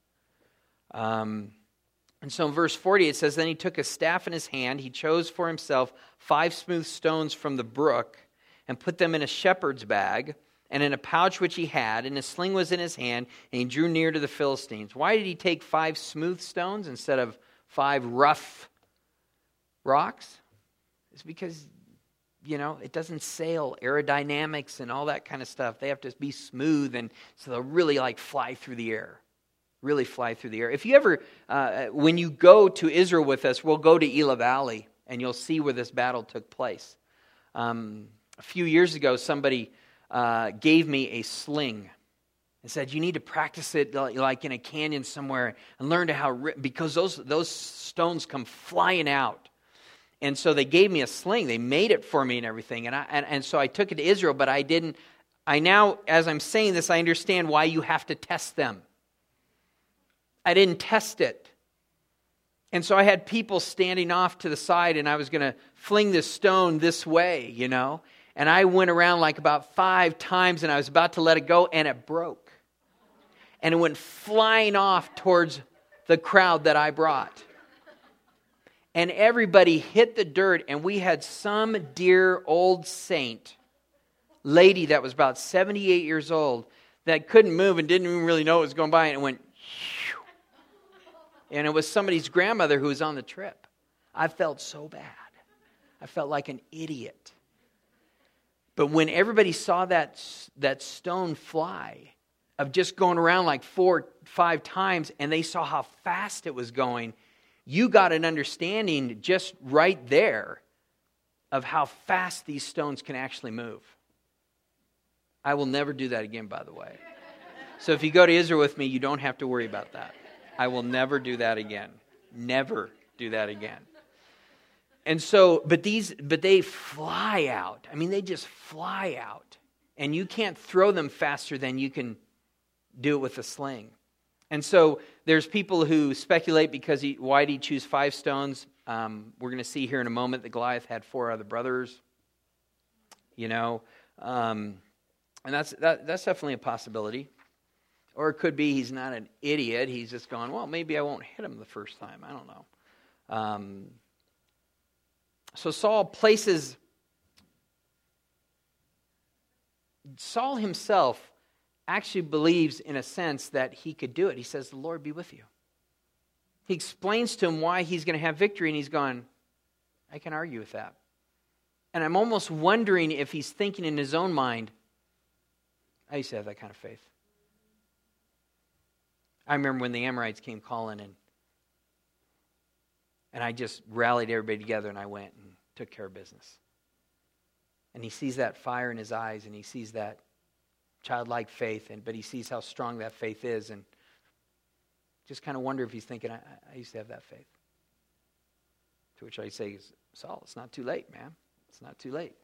Um And so in verse forty it says, then he took a staff in his hand. He chose for himself five smooth stones from the brook and put them in a shepherd's bag and in a pouch which he had, and a sling was in his hand, and he drew near to the Philistines. Why did he take five smooth stones instead of five rough rocks? It's because, you know, it doesn't sail, aerodynamics and all that kind of stuff. They have to be smooth, and so they'll really like fly through the air. Really fly through the air. If you ever, uh, when you go to Israel with us, we'll go to Elah Valley, and you'll see where this battle took place. Um, a few years ago, somebody uh, gave me a sling and said, you need to practice it like in a canyon somewhere and learn to how, because those those stones come flying out. And so they gave me a sling. They made it for me and everything. And I and, and so I took it to Israel, but I didn't. I now, as I'm saying this, I understand why you have to test them. I didn't test it. And so I had people standing off to the side, and I was going to fling this stone this way, you know. And I went around like about five times, and I was about to let it go, and it broke. And it went flying off towards the crowd that I brought. And everybody hit the dirt, and we had some dear old saint, lady that was about seventy-eight years old, that couldn't move and didn't even really know what was going by, and it went, shoo. And it was somebody's grandmother who was on the trip. I felt so bad. I felt like an idiot. But when everybody saw that, that stone fly, of just going around like four, five times, and they saw how fast it was going, you got an understanding just right there of how fast these stones can actually move. I will never do that again, by the way. So if you go to Israel with me, you don't have to worry about that. I will never do that again. Never do that again. And so, but these, but they fly out. I mean, they just fly out. And you can't throw them faster than you can do it with a sling. And so there's people who speculate because he, why did he choose five stones? Um, we're going to see here in a moment that Goliath had four other brothers. You know, um, and that's that, that's definitely a possibility. Or it could be he's not an idiot. He's just going, well, maybe I won't hit him the first time. I don't know. Um, so Saul places Saul himself actually believes in a sense that he could do it. He says, the Lord be with you. He explains to him why he's going to have victory, and he's gone, I can argue with that. And I'm almost wondering if he's thinking in his own mind, I used to have that kind of faith. I remember when the Amorites came calling, and and I just rallied everybody together, and I went and took care of business. And he sees that fire in his eyes, and he sees that childlike faith, and but he sees how strong that faith is, and just kind of wonder if he's thinking, I, I used to have that faith. To which I say, Saul, it's not too late, man. It's not too late.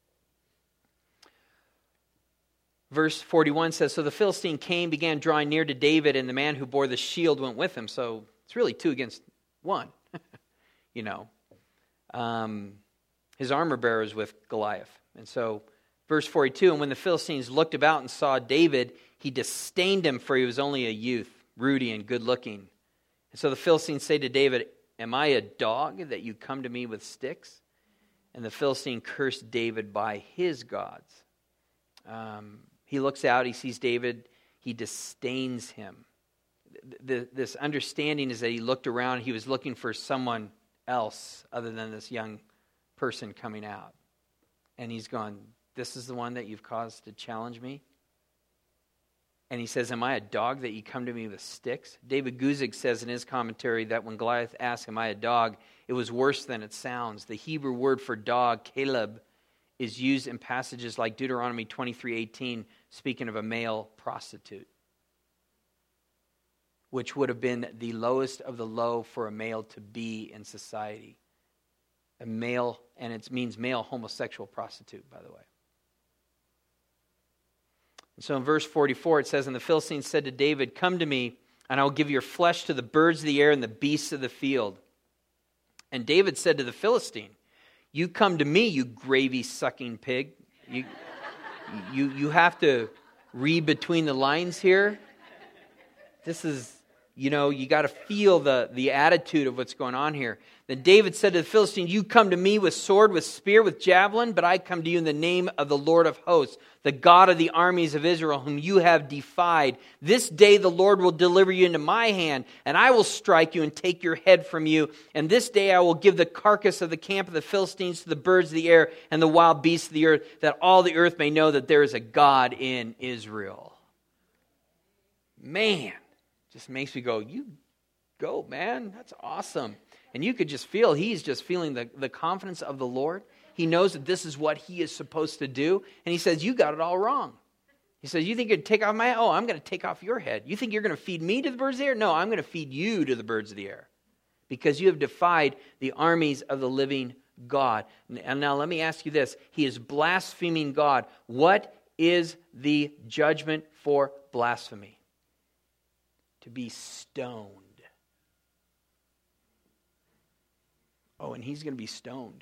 Verse forty-one says, so the Philistine came, began drawing near to David, and the man who bore the shield went with him. So it's really two against one, you know. Um, his armor bearer is with Goliath. And so verse forty-two, and when the Philistines looked about and saw David, he disdained him, for he was only a youth, ruddy and good-looking. And so the Philistines say to David, am I a dog that you come to me with sticks? And the Philistine cursed David by his gods. Um, he looks out, he sees David, he disdains him. The, the, this understanding is that he looked around, he was looking for someone else other than this young person coming out. And he's gone, this is the one that you've caused to challenge me? And he says, am I a dog that you come to me with sticks? David Guzik says in his commentary that when Goliath asked, am I a dog? It was worse than it sounds. The Hebrew word for dog, Caleb, is used in passages like Deuteronomy twenty-three eighteen, speaking of a male prostitute, which would have been the lowest of the low for a male to be in society. A male, and it means male homosexual prostitute, by the way. And so in verse forty-four it says, and the Philistines said to David, come to me, and I will give your flesh to the birds of the air and the beasts of the field. And David said to the Philistine, you come to me, you gravy-sucking pig. You, you, you have to read between the lines here. This is, you know, you got to feel the, the attitude of what's going on here. Then David said to the Philistine, you come to me with sword, with spear, with javelin, but I come to you in the name of the Lord of hosts, the God of the armies of Israel, whom you have defied. This day the Lord will deliver you into my hand, and I will strike you and take your head from you. And this day I will give the carcass of the camp of the Philistines to the birds of the air and the wild beasts of the earth, that all the earth may know that there is a God in Israel. Man, just makes me go, you go, man. That's awesome. And you could just feel, he's just feeling the, the confidence of the Lord. He knows that this is what he is supposed to do. And he says, you got it all wrong. He says, you think you're going to take off my head? Oh, I'm going to take off your head. You think you're going to feed me to the birds of the air? No, I'm going to feed you to the birds of the air. Because you have defied the armies of the living God. And now let me ask you this. He is blaspheming God. What is the judgment for blasphemy? To be stoned. Oh, and he's going to be stoned.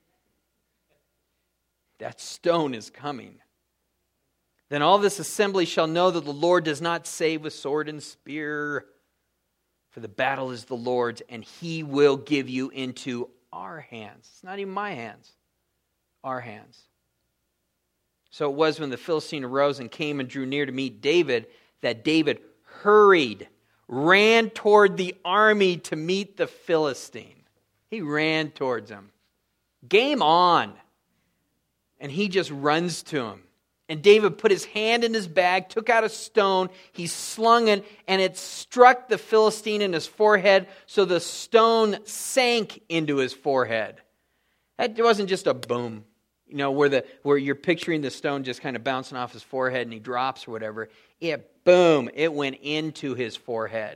That stone is coming. Then all this assembly shall know that the Lord does not save with sword and spear, for the battle is the Lord's, and he will give you into our hands. It's not even my hands. Our hands. So it was when the Philistine arose and came and drew near to meet David that David hurried, ran toward the army to meet the Philistine. He ran towards him. Game on. And he just runs to him. And David put his hand in his bag, took out a stone, he slung it, and it struck the Philistine in his forehead, so the stone sank into his forehead. That wasn't just a boom, you know, where the where you're picturing the stone just kind of bouncing off his forehead and he drops or whatever. It, boom, it went into his forehead.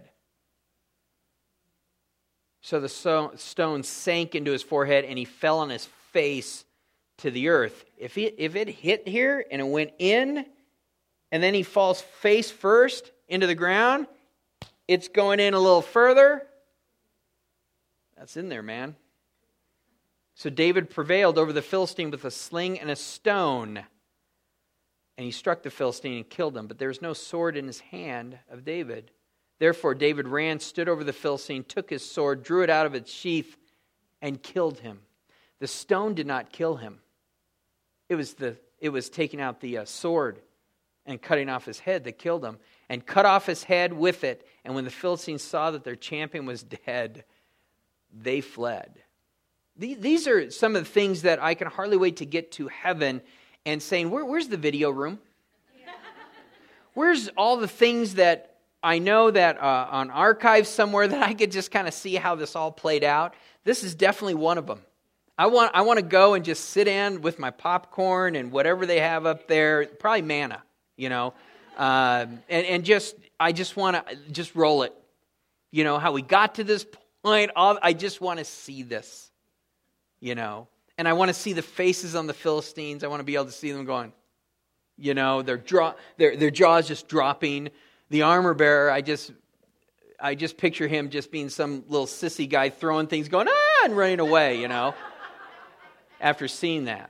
So the stone sank into his forehead and he fell on his face to the earth. If it, if it hit here and it went in and then he falls face first into the ground, it's going in a little further. That's in there, man. So David prevailed over the Philistine with a sling and a stone. And he struck the Philistine and killed him. But there was no sword in his hand of David. Therefore David ran, stood over the Philistine, took his sword, drew it out of its sheath, and killed him. The stone did not kill him. It was the it was taking out the uh, sword and cutting off his head that killed him, and cut off his head with it. And when the Philistines saw that their champion was dead, they fled. These are some of the things that I can hardly wait to get to heaven and saying, Where, where's the video room? Where's all the things that I know that uh, on archives somewhere that I could just kind of see how this all played out? This is definitely one of them. I want I want to go and just sit in with my popcorn and whatever they have up there, probably manna, you know, uh, and, and just, I just want to just roll it. You know, how we got to this point, all, I just want to see this, you know, and I want to see the faces on the Philistines. I want to be able to see them going, you know, their, draw, their, their jaws just dropping. The armor bearer, I just, I just picture him just being some little sissy guy throwing things, going, ah, and running away, you know. After seeing that.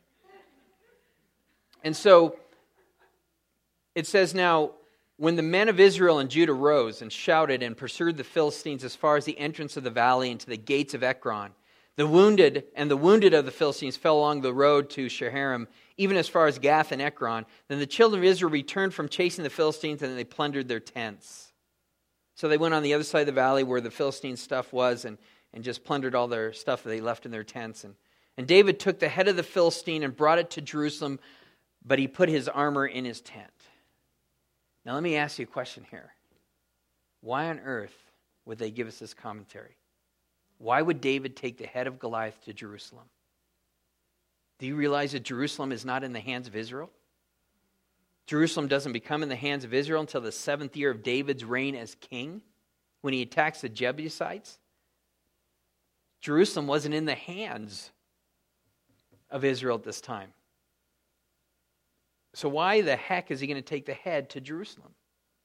And so it says, now, when the men of Israel and Judah rose and shouted and pursued the Philistines as far as the entrance of the valley and to the gates of Ekron, the wounded and the wounded of the Philistines fell along the road to Shaaraim, even as far as Gath and Ekron. Then the children of Israel returned from chasing the Philistines, and they plundered their tents. So they went on the other side of the valley where the Philistine stuff was, and, and just plundered all their stuff that they left in their tents. And And David took the head of the Philistine and brought it to Jerusalem, but he put his armor in his tent. Now let me ask you a question here. Why on earth would they give us this commentary? Why would David take the head of Goliath to Jerusalem? Do you realize that Jerusalem is not in the hands of Israel? Jerusalem doesn't become in the hands of Israel until the seventh year of David's reign as king, when he attacks the Jebusites. Jerusalem wasn't in the hands of Israel at this time. So why the heck is he going to take the head to Jerusalem?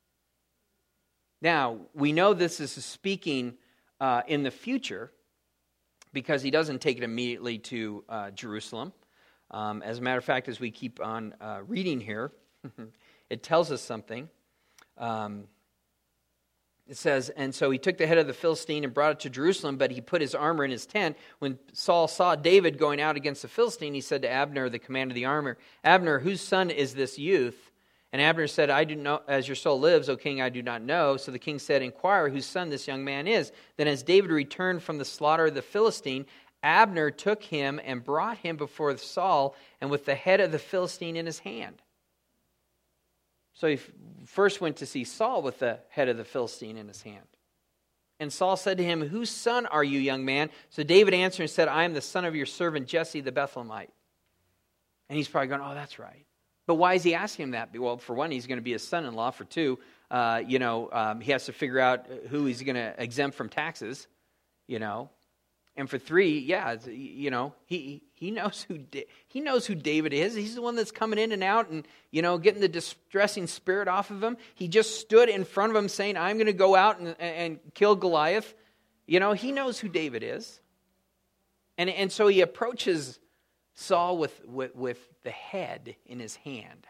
Now, we know this is speaking uh, in the future because he doesn't take it immediately to uh, Jerusalem. Um, as a matter of fact, as we keep on uh, reading here, it tells us something. Um, It says, and so he took the head of the Philistine and brought it to Jerusalem, but he put his armor in his tent. When Saul saw David going out against the Philistine, he said to Abner, the commander of the armor, Abner, whose son is this youth? And Abner said, I do not, as your soul lives, O king, I do not know. So the king said, inquire whose son this young man is. Then as David returned from the slaughter of the Philistine, Abner took him and brought him before Saul, and with the head of the Philistine in his hand. So he first went to see Saul with the head of the Philistine in his hand. And Saul said to him, whose son are you, young man? So David answered and said, I am the son of your servant Jesse the Bethlehemite. And he's probably going, oh, that's right. But why is he asking him that? Well, for one, he's going to be his son-in-law. For two, uh, you know, um, he has to figure out who he's going to exempt from taxes, you know. And for three, yeah, you know, he he knows who he knows who David is. He's the one that's coming in and out and, you know, getting the distressing spirit off of him. He just stood in front of him saying, I'm going to go out and, and kill Goliath. You know, he knows who David is. And and so he approaches Saul with, with, with the head in his hand.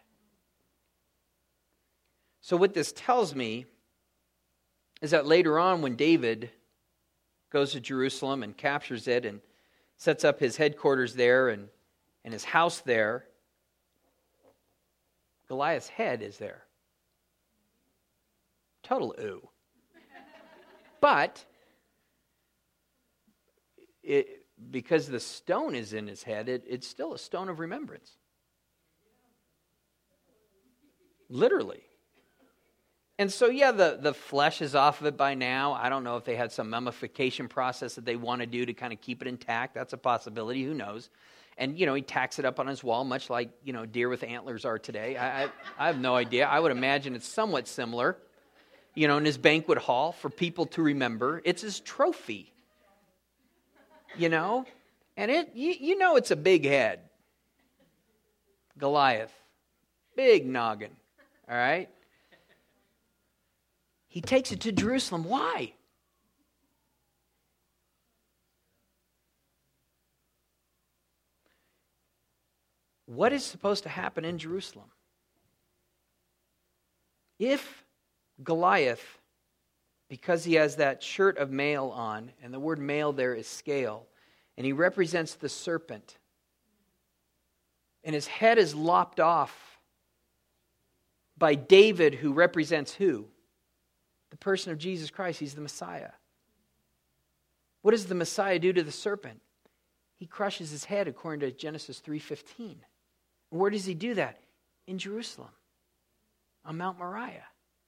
So what this tells me is that later on when David goes to Jerusalem and captures it and sets up his headquarters there and, and his house there, Goliath's head is there. Total ooh. But it, because the stone is in his head, it, it's still a stone of remembrance. Literally. And so, yeah, the, the flesh is off of it by now. I don't know if they had some mummification process that they want to do to kind of keep it intact. That's a possibility. Who knows? And, you know, he tacks it up on his wall, much like, you know, deer with antlers are today. I, I, I have no idea. I would imagine it's somewhat similar, you know, in his banquet hall for people to remember. It's his trophy, you know. And it, you, you know it's a big head. Goliath. Big noggin, all right? He takes it to Jerusalem. Why? What is supposed to happen in Jerusalem? If Goliath, because he has that shirt of mail on, and the word mail there is scale, and he represents the serpent, and his head is lopped off by David, who represents who? The person of Jesus Christ. He's the Messiah. What does the Messiah do to the serpent? He crushes his head according to Genesis three fifteen. Where does he do that? In Jerusalem, on Mount Moriah.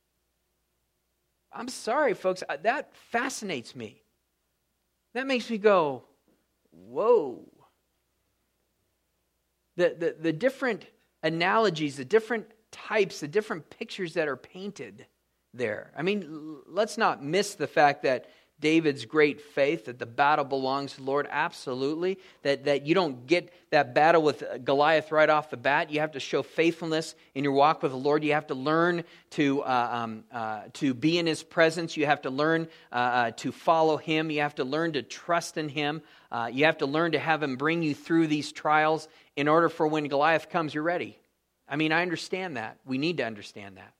I'm sorry, folks, that fascinates me. That makes me go, whoa. The, the, the different analogies, the different types, the different pictures that are painted there. I mean, let's not miss the fact that David's great faith, that the battle belongs to the Lord, absolutely. That, that you don't get that battle with Goliath right off the bat. You have to show faithfulness in your walk with the Lord. You have to learn to uh, um, uh, to be in His presence. You have to learn uh, uh, to follow Him. You have to learn to trust in Him. Uh, you have to learn to have Him bring you through these trials in order for when Goliath comes, you're ready. I mean, I understand that. We need to understand that.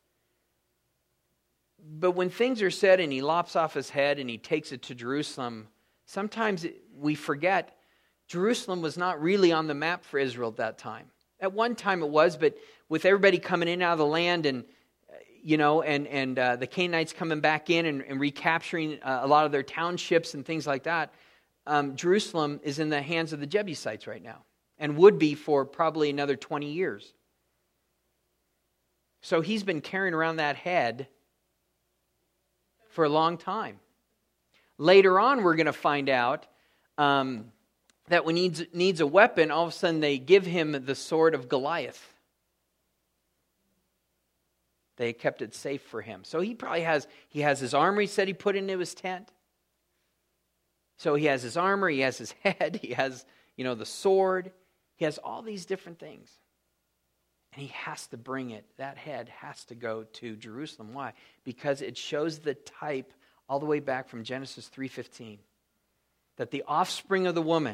But when things are said and he lops off his head and he takes it to Jerusalem, sometimes we forget Jerusalem was not really on the map for Israel at that time. At one time it was, but with everybody coming in and out of the land and, you know, and, and uh, the Canaanites coming back in and, and recapturing uh, a lot of their townships and things like that, um, Jerusalem is in the hands of the Jebusites right now and would be for probably another twenty years. So he's been carrying around that head for a long time. Later on, we're going to find out um, that when he needs, needs a weapon, all of a sudden they give him the sword of Goliath. They kept it safe for him. So he probably has, he has his armor, he said he put into his tent. So he has his armor, he has his head, he has, you know, the sword. He has all these different things. And he has to bring it. That head has to go to Jerusalem. Why? Because it shows the type all the way back from Genesis three fifteen. That the offspring of the woman,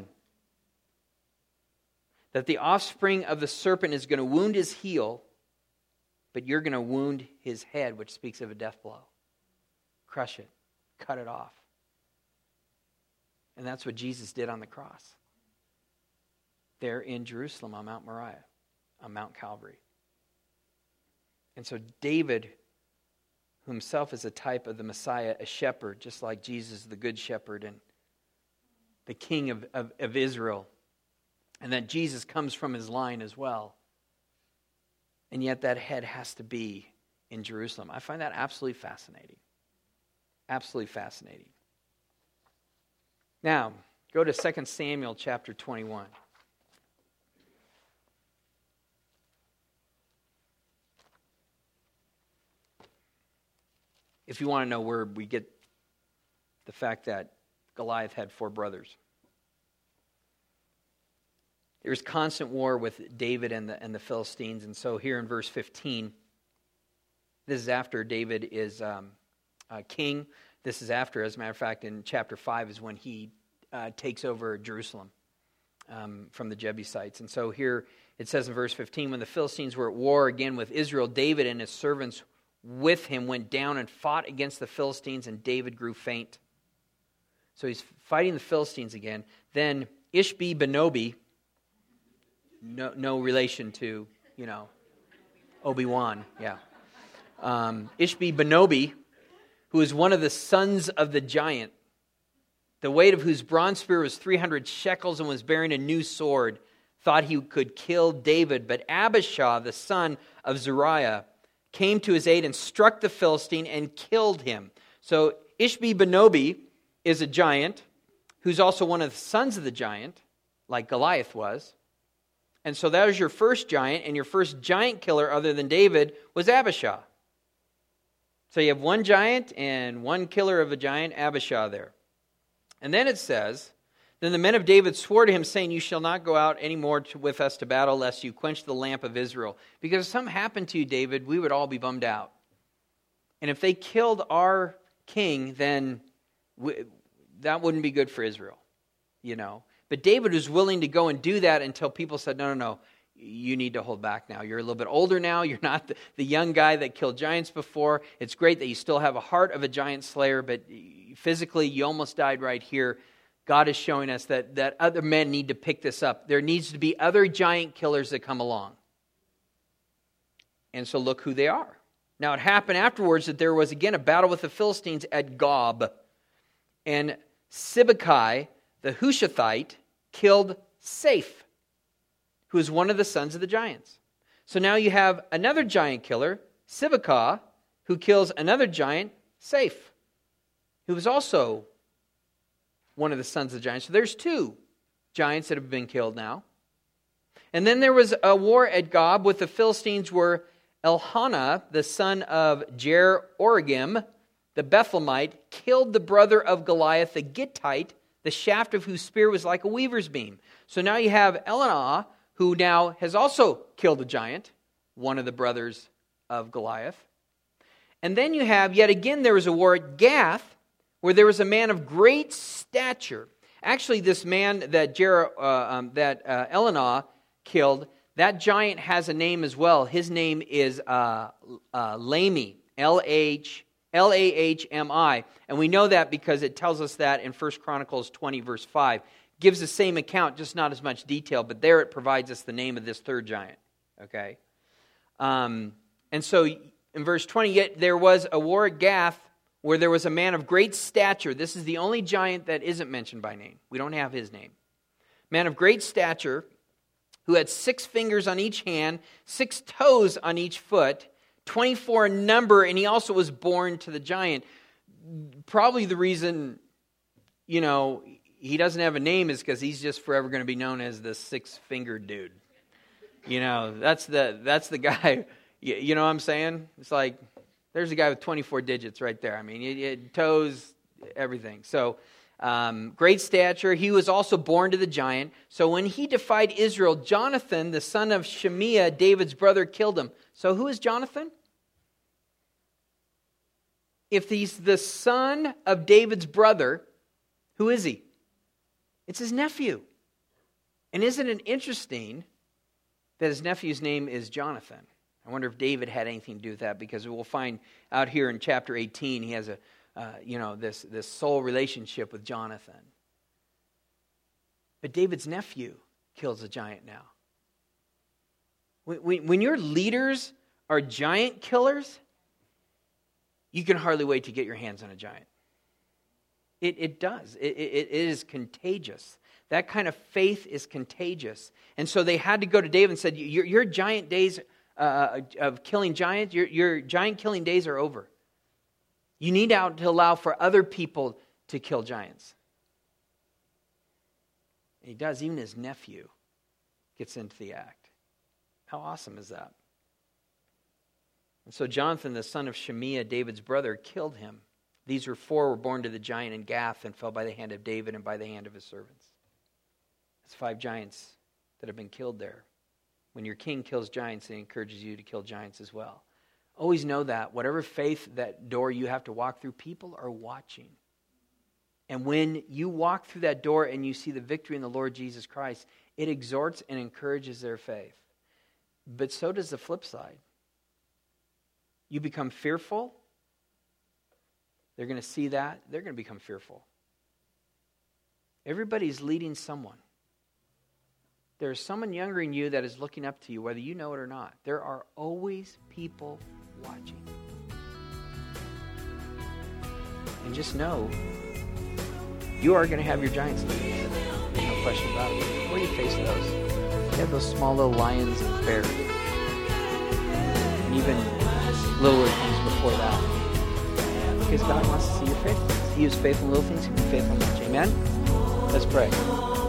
that the offspring of the serpent is going to wound his heel, but you're going to wound his head, which speaks of a death blow. Crush it. Cut it off. And that's what Jesus did on the cross. There in Jerusalem on Mount Moriah. On Mount Calvary. And so David, who himself is a type of the Messiah, a shepherd, just like Jesus, the good shepherd and the king of, of, of Israel, and that Jesus comes from his line as well. And yet that head has to be in Jerusalem. I find that absolutely fascinating. Absolutely fascinating. Now, go to Second Samuel chapter twenty-one. If you want to know where we get the fact that Goliath had four brothers. There was constant war with David and the, and the Philistines. And so here in verse fifteen, this is after David is um, uh, king. This is after, as a matter of fact, in chapter five is when he uh, takes over Jerusalem um, from the Jebusites. And so here it says in verse fifteen, when the Philistines were at war again with Israel, David and his servants with him went down and fought against the Philistines, and David grew faint. So he's fighting the Philistines again. Then Ishbi-Benobi, no, no relation to, you know, Obi-Wan, yeah. Um, Ishbi-Benobi, who is one of the sons of the giant, the weight of whose bronze spear was three hundred shekels and was bearing a new sword, thought he could kill David. But Abishai, the son of Zeruiah, came to his aid and struck the Philistine and killed him. So Ishbi-Benobi is a giant who's also one of the sons of the giant, like Goliath was. And so that was your first giant, and your first giant killer other than David was Abishai. So you have one giant and one killer of a giant, Abishai there. And then it says, then the men of David swore to him, saying, you shall not go out any more to, with us to battle, lest you quench the lamp of Israel. Because if something happened to you, David, we would all be bummed out. And if they killed our king, then we, that wouldn't be good for Israel, you know. But David was willing to go and do that until people said, no, no, no, you need to hold back now. You're a little bit older now. You're not the, the young guy that killed giants before. It's great that you still have a heart of a giant slayer, but physically you almost died right here. God is showing us that, that other men need to pick this up. There needs to be other giant killers that come along. And so look who they are. Now it happened afterwards that there was again a battle with the Philistines at Gob. And Sibbecai, the Hushathite, killed Saph, who is one of the sons of the giants. So now you have another giant killer, Sibbecai, who kills another giant, Saph, who was also one of the sons of the giants. So there's two giants that have been killed now. And then there was a war at Gob with the Philistines where Elhanah, the son of Jer-Oregim, the Bethlehemite, killed the brother of Goliath, the Gittite, the shaft of whose spear was like a weaver's beam. So now you have Elhanah, who now has also killed a giant, one of the brothers of Goliath. And then you have, yet again, there was a war at Gath, where there was a man of great stature. Actually, this man that Jer, uh, um, that uh, Elhanah killed, that giant has a name as well. His name is uh, uh, Lahmi, L H L A H M I. And we know that because it tells us that in First Chronicles twenty, verse five. Gives the same account, just not as much detail, but there it provides us the name of this third giant. Okay? Um, and so in verse twenty, yet there was a war at Gath where there was a man of great stature. This is the only giant that isn't mentioned by name. We don't have his name. Man of great stature, who had six fingers on each hand, six toes on each foot, twenty-four in number, and he also was born to the giant. Probably the reason, you know, he doesn't have a name is because he's just forever going to be known as the six-fingered dude. You know, that's the that's the guy, you, you know what I'm saying? It's like, there's a guy with twenty-four digits right there. I mean, it, it, toes, everything. So, um, great stature. He was also born to the giant. So when he defied Israel, Jonathan, the son of Shimea, David's brother, killed him. So who is Jonathan? If he's the son of David's brother, who is he? It's his nephew. And isn't it interesting that his nephew's name is Jonathan? I wonder if David had anything to do with that, because we'll find out here in chapter eighteen, he has a, uh, you know, this, this soul relationship with Jonathan. But David's nephew kills a giant now. When, when your leaders are giant killers, you can hardly wait to get your hands on a giant. It, it does. It, it, it is contagious. That kind of faith is contagious. And so they had to go to David and said, your, your giant days uh, of killing giants, your, your giant killing days are over. You need out to allow for other people to kill giants. And he does. Even his nephew gets into the act. How awesome is that? And so Jonathan, the son of Shimea, David's brother, killed him. These were four were born to the giant in Gath and fell by the hand of David and by the hand of his servants. That's five giants that have been killed there. When your king kills giants, he encourages you to kill giants as well. Always know that. Whatever faith that door you have to walk through, people are watching. And when you walk through that door and you see the victory in the Lord Jesus Christ, it exhorts and encourages their faith. But so does the flip side. You become fearful, they're going to see that, they're going to become fearful. Everybody's leading someone. there's someone younger than you that is looking up to you, whether you know it or not. There are always people watching. And just know, you are going to have your giants. There's no question about it. Where do you face those? You have those small little lions and bears. And even littler things before that. Because God wants to see your faithfulness. He is faithful in little things, He will be faithful in much. Amen? Let's pray.